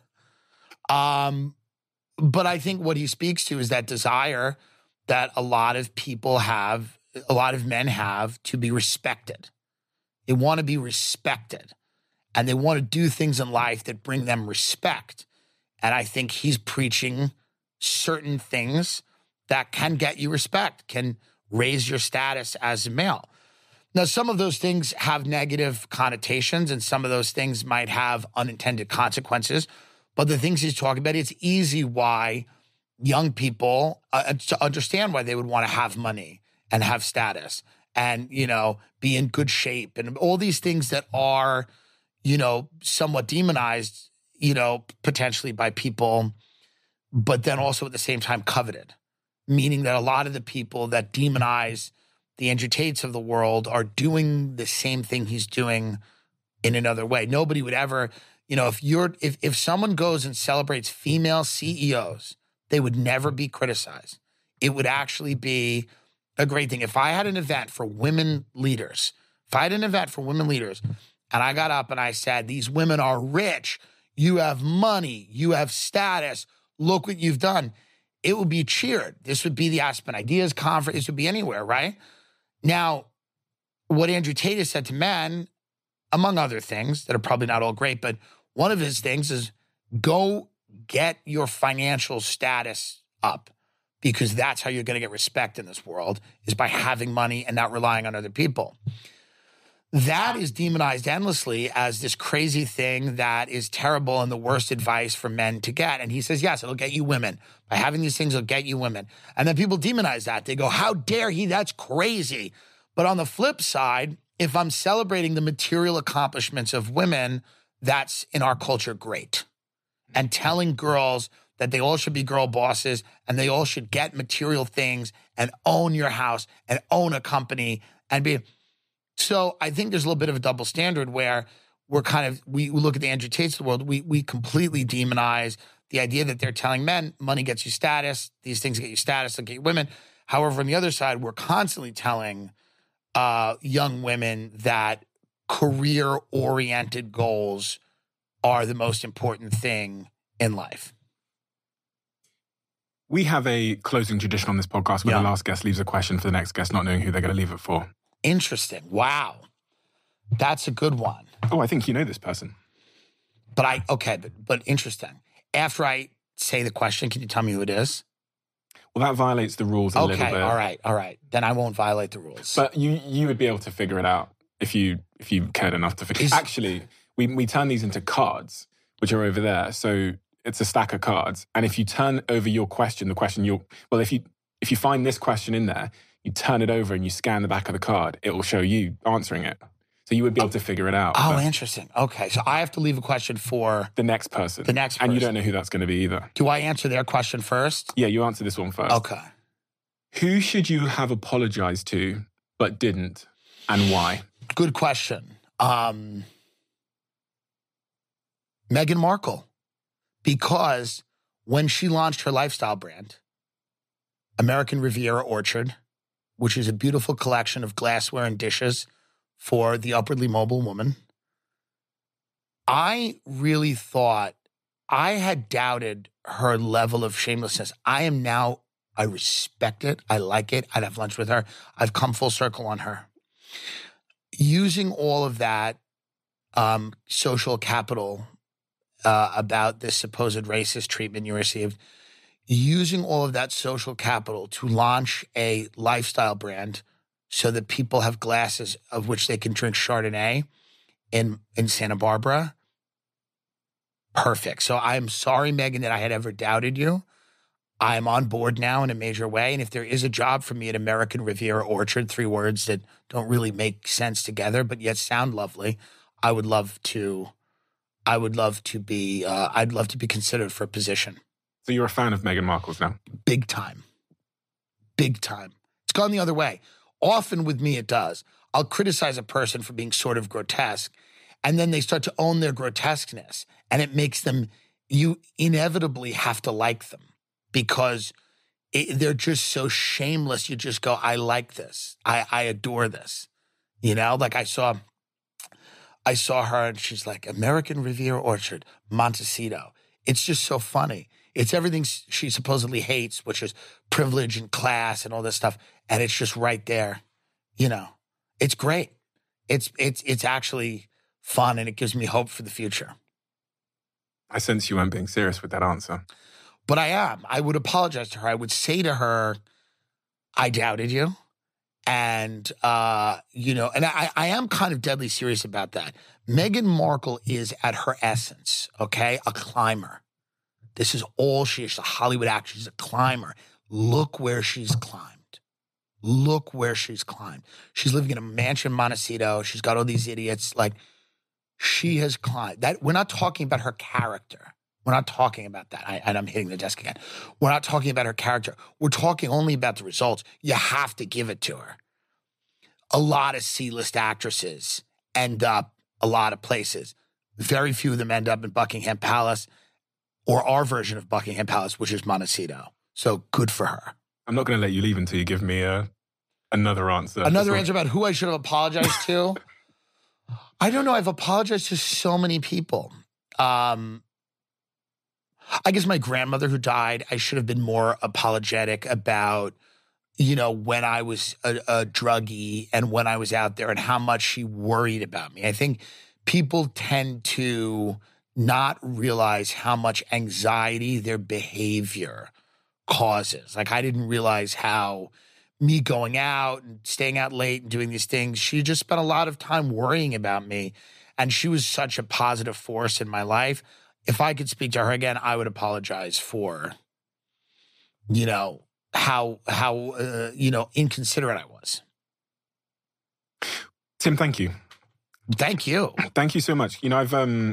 But I think what he speaks to is that desire that a lot of people have, a lot of men have, to be respected. They want to be respected, and they want to do things in life that bring them respect. And I think he's preaching certain things that can get you respect, can raise your status as a male. Now, some of those things have negative connotations, and some of those things might have unintended consequences. But the things he's talking about, it's easy why young people to understand why they would want to have money and have status and, you know, be in good shape and all these things that are, you know, somewhat demonized, you know, potentially by people, but then also at the same time coveted, meaning that a lot of the people that demonize the Andrew Tates of the world are doing the same thing he's doing in another way. Nobody would ever, you know, if someone goes and celebrates female CEOs, they would never be criticized. It would actually be a great thing. If I had an event for women leaders, and I got up and I said, these women are rich, you have money, you have status, look what you've done, it would be cheered. This would be the Aspen Ideas Conference. This would be anywhere, right? Now, what Andrew Tate has said to men, among other things that are probably not all great, but one of his things is go get your financial status up, because that's how you're going to get respect in this world, is by having money and not relying on other people. That is demonized endlessly as this crazy thing that is terrible and the worst advice for men to get. And he says, yes, it'll get you women. By having these things, it'll get you women. And then people demonize that. They go, how dare he? That's crazy. But on the flip side, if I'm celebrating the material accomplishments of women, that's in our culture great. And telling girls that they all should be girl bosses and they all should get material things and own your house and own a company and be... So I think there's a little bit of a double standard where we're we look at the Andrew Tates of the world, we completely demonize the idea that they're telling men money gets you status, these things get you status, they'll get you women. However, on the other side, we're constantly telling young women that career-oriented goals are the most important thing in life. We have a closing tradition on this podcast where the last guest leaves a question for the next guest, not knowing who they're going to leave it for. Interesting. Wow. That's a good one. Oh, I think you know this person. But interesting. After I say the question, can you tell me who it is? Well, that violates the rules a little bit. Okay, all right. Then I won't violate the rules. But you would be able to figure it out if you cared enough to figure it out. Actually, we turn these into cards, which are over there. So it's a stack of cards. And if you turn over your question, if you find this question in there, you turn it over and you scan the back of the card, it will show you answering it. So you would be able to figure it out. Oh, interesting. Okay, so I have to leave a question for... the next person. And you don't know who that's going to be either. Do I answer their question first? Yeah, you answer this one first. Okay. Who should you have apologized to but didn't, and why? Good question. Meghan Markle. Because when she launched her lifestyle brand, American Riviera Orchard, which is a beautiful collection of glassware and dishes for the upwardly mobile woman, I really thought, I had doubted her level of shamelessness. I I respect it. I like it. I'd have lunch with her. I've come full circle on her. Using all of that social capital about this supposed racist treatment you received, using all of that social capital to launch a lifestyle brand so that people have glasses of which they can drink Chardonnay in Santa Barbara. Perfect. So I'm sorry, Megan, that I had ever doubted you. I'm on board now in a major way. And if there is a job for me at American Riviera Orchard, 3 words that don't really make sense together, but yet sound lovely, I'd love to be considered for a position. So you're a fan of Meghan Markle's now? Big time. Big time. It's gone the other way. Often with me, it does. I'll criticize a person for being sort of grotesque, and then they start to own their grotesqueness, and it makes them, you inevitably have to like them because they're just so shameless. You just go, I like this. I adore this. You know, like I saw her and she's like, American Riviera Orchard, Montecito. It's just so funny. It's everything she supposedly hates, which is privilege and class and all this stuff. And it's just right there. You know, it's great. It's actually fun and it gives me hope for the future. I sense you weren't being serious with that answer. But I am. I would apologize to her. I would say to her, I doubted you. And, you know, and I am kind of deadly serious about that. Meghan Markle is at her essence, okay, a climber. This is all she is. She's a Hollywood actress. She's a climber. Look where she's climbed. Look where she's climbed. She's living in a mansion in Montecito. She's got all these idiots. Like, she has climbed. That we're not talking about her character. We're not talking about that. And I'm hitting the desk again. We're not talking about her character. We're talking only about the results. You have to give it to her. A lot of C-list actresses end up a lot of places. Very few of them end up in Buckingham Palace or our version of Buckingham Palace, which is Montecito. So good for her. I'm not going to let you leave until you give me another answer. Another answer about who I should have apologized to? I don't know. I've apologized to so many people. I guess my grandmother who died, I should have been more apologetic about, you know, when I was a druggie and when I was out there and how much she worried about me. I think people tend to not realize how much anxiety their behavior causes. Like, I didn't realize how me going out and staying out late and doing these things, she just spent a lot of time worrying about me. And she was such a positive force in my life. If I could speak to her again, I would apologize for, you know, how you know, inconsiderate I was. Tim, thank you. Thank you. Thank you so much. You know,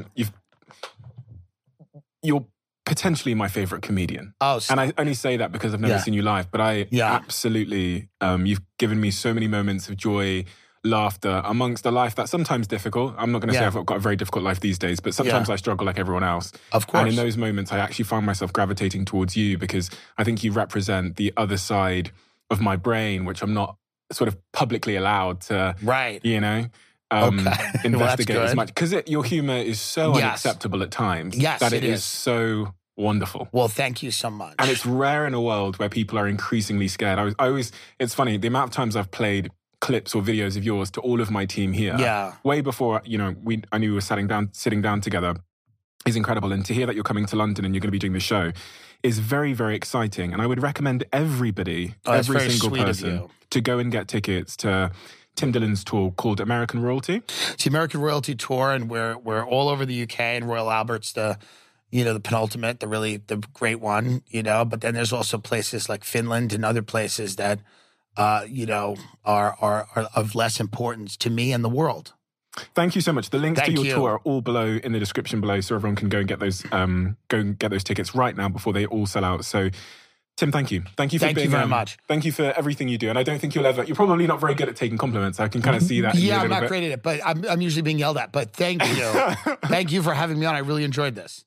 you're potentially my favorite comedian. Oh, and I only say that because I've never seen you live, but I absolutely, you've given me so many moments of joy, laughter amongst a life that's sometimes difficult. I'm not going to say I've got a very difficult life these days, but sometimes I struggle like everyone else. Of course. And in those moments, I actually find myself gravitating towards you because I think you represent the other side of my brain, which I'm not sort of publicly allowed to, you know, investigate as much. Because your humor is so unacceptable at times that it is so wonderful. Well, thank you so much. And it's rare in a world where people are increasingly scared. I always, it's funny, the amount of times I've played clips or videos of yours to all of my team here, way before, you know, I knew we were sitting down together, is incredible. And to hear that you're coming to London and you're going to be doing the show is very, very exciting. And I would recommend everybody, every single person, to go and get tickets to Tim Dillon's tour called American Royalty. It's the American Royalty Tour, and we're all over the UK, and Royal Albert's the penultimate, the great one, you know. But then there's also places like Finland and other places that, you know, are of less importance to me and the world. Thank you so much. The links to your tour are all below in the description below, so everyone can go and get those tickets right now before they all sell out. So, Tim, thank you. Thank you for being Thank you very much. Thank you for everything you do. And I don't think you're probably not very good at taking compliments. I can kind of see that. Yeah, I'm not great at it, but I'm usually being yelled at. But thank you. Thank you for having me on. I really enjoyed this.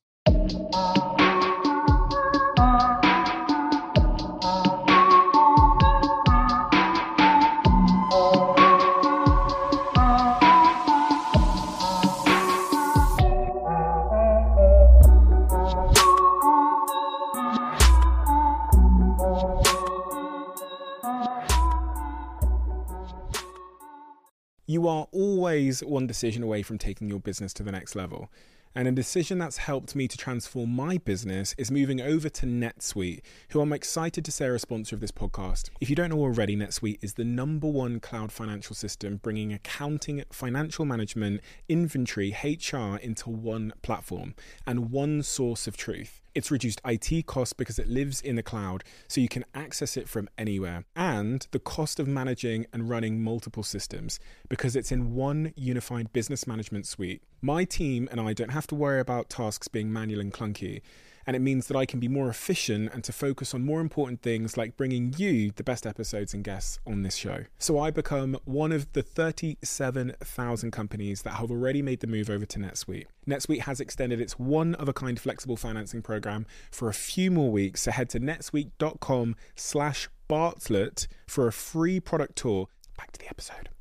You are always one decision away from taking your business to the next level. And a decision that's helped me to transform my business is moving over to NetSuite, who I'm excited to say are a sponsor of this podcast. If you don't know already, NetSuite is the #1 cloud financial system, bringing accounting, financial management, inventory, HR into one platform and one source of truth. It's reduced IT costs because it lives in the cloud, so you can access it from anywhere. And the cost of managing and running multiple systems because it's in one unified business management suite. My team and I don't have to worry about tasks being manual and clunky. And it means that I can be more efficient and to focus on more important things like bringing you the best episodes and guests on this show. So I become one of the 37,000 companies that have already made the move over to NetSuite. NetSuite has extended its one-of-a-kind flexible financing program for a few more weeks. So head to netsuite.com/Bartlett for a free product tour. Back to the episode.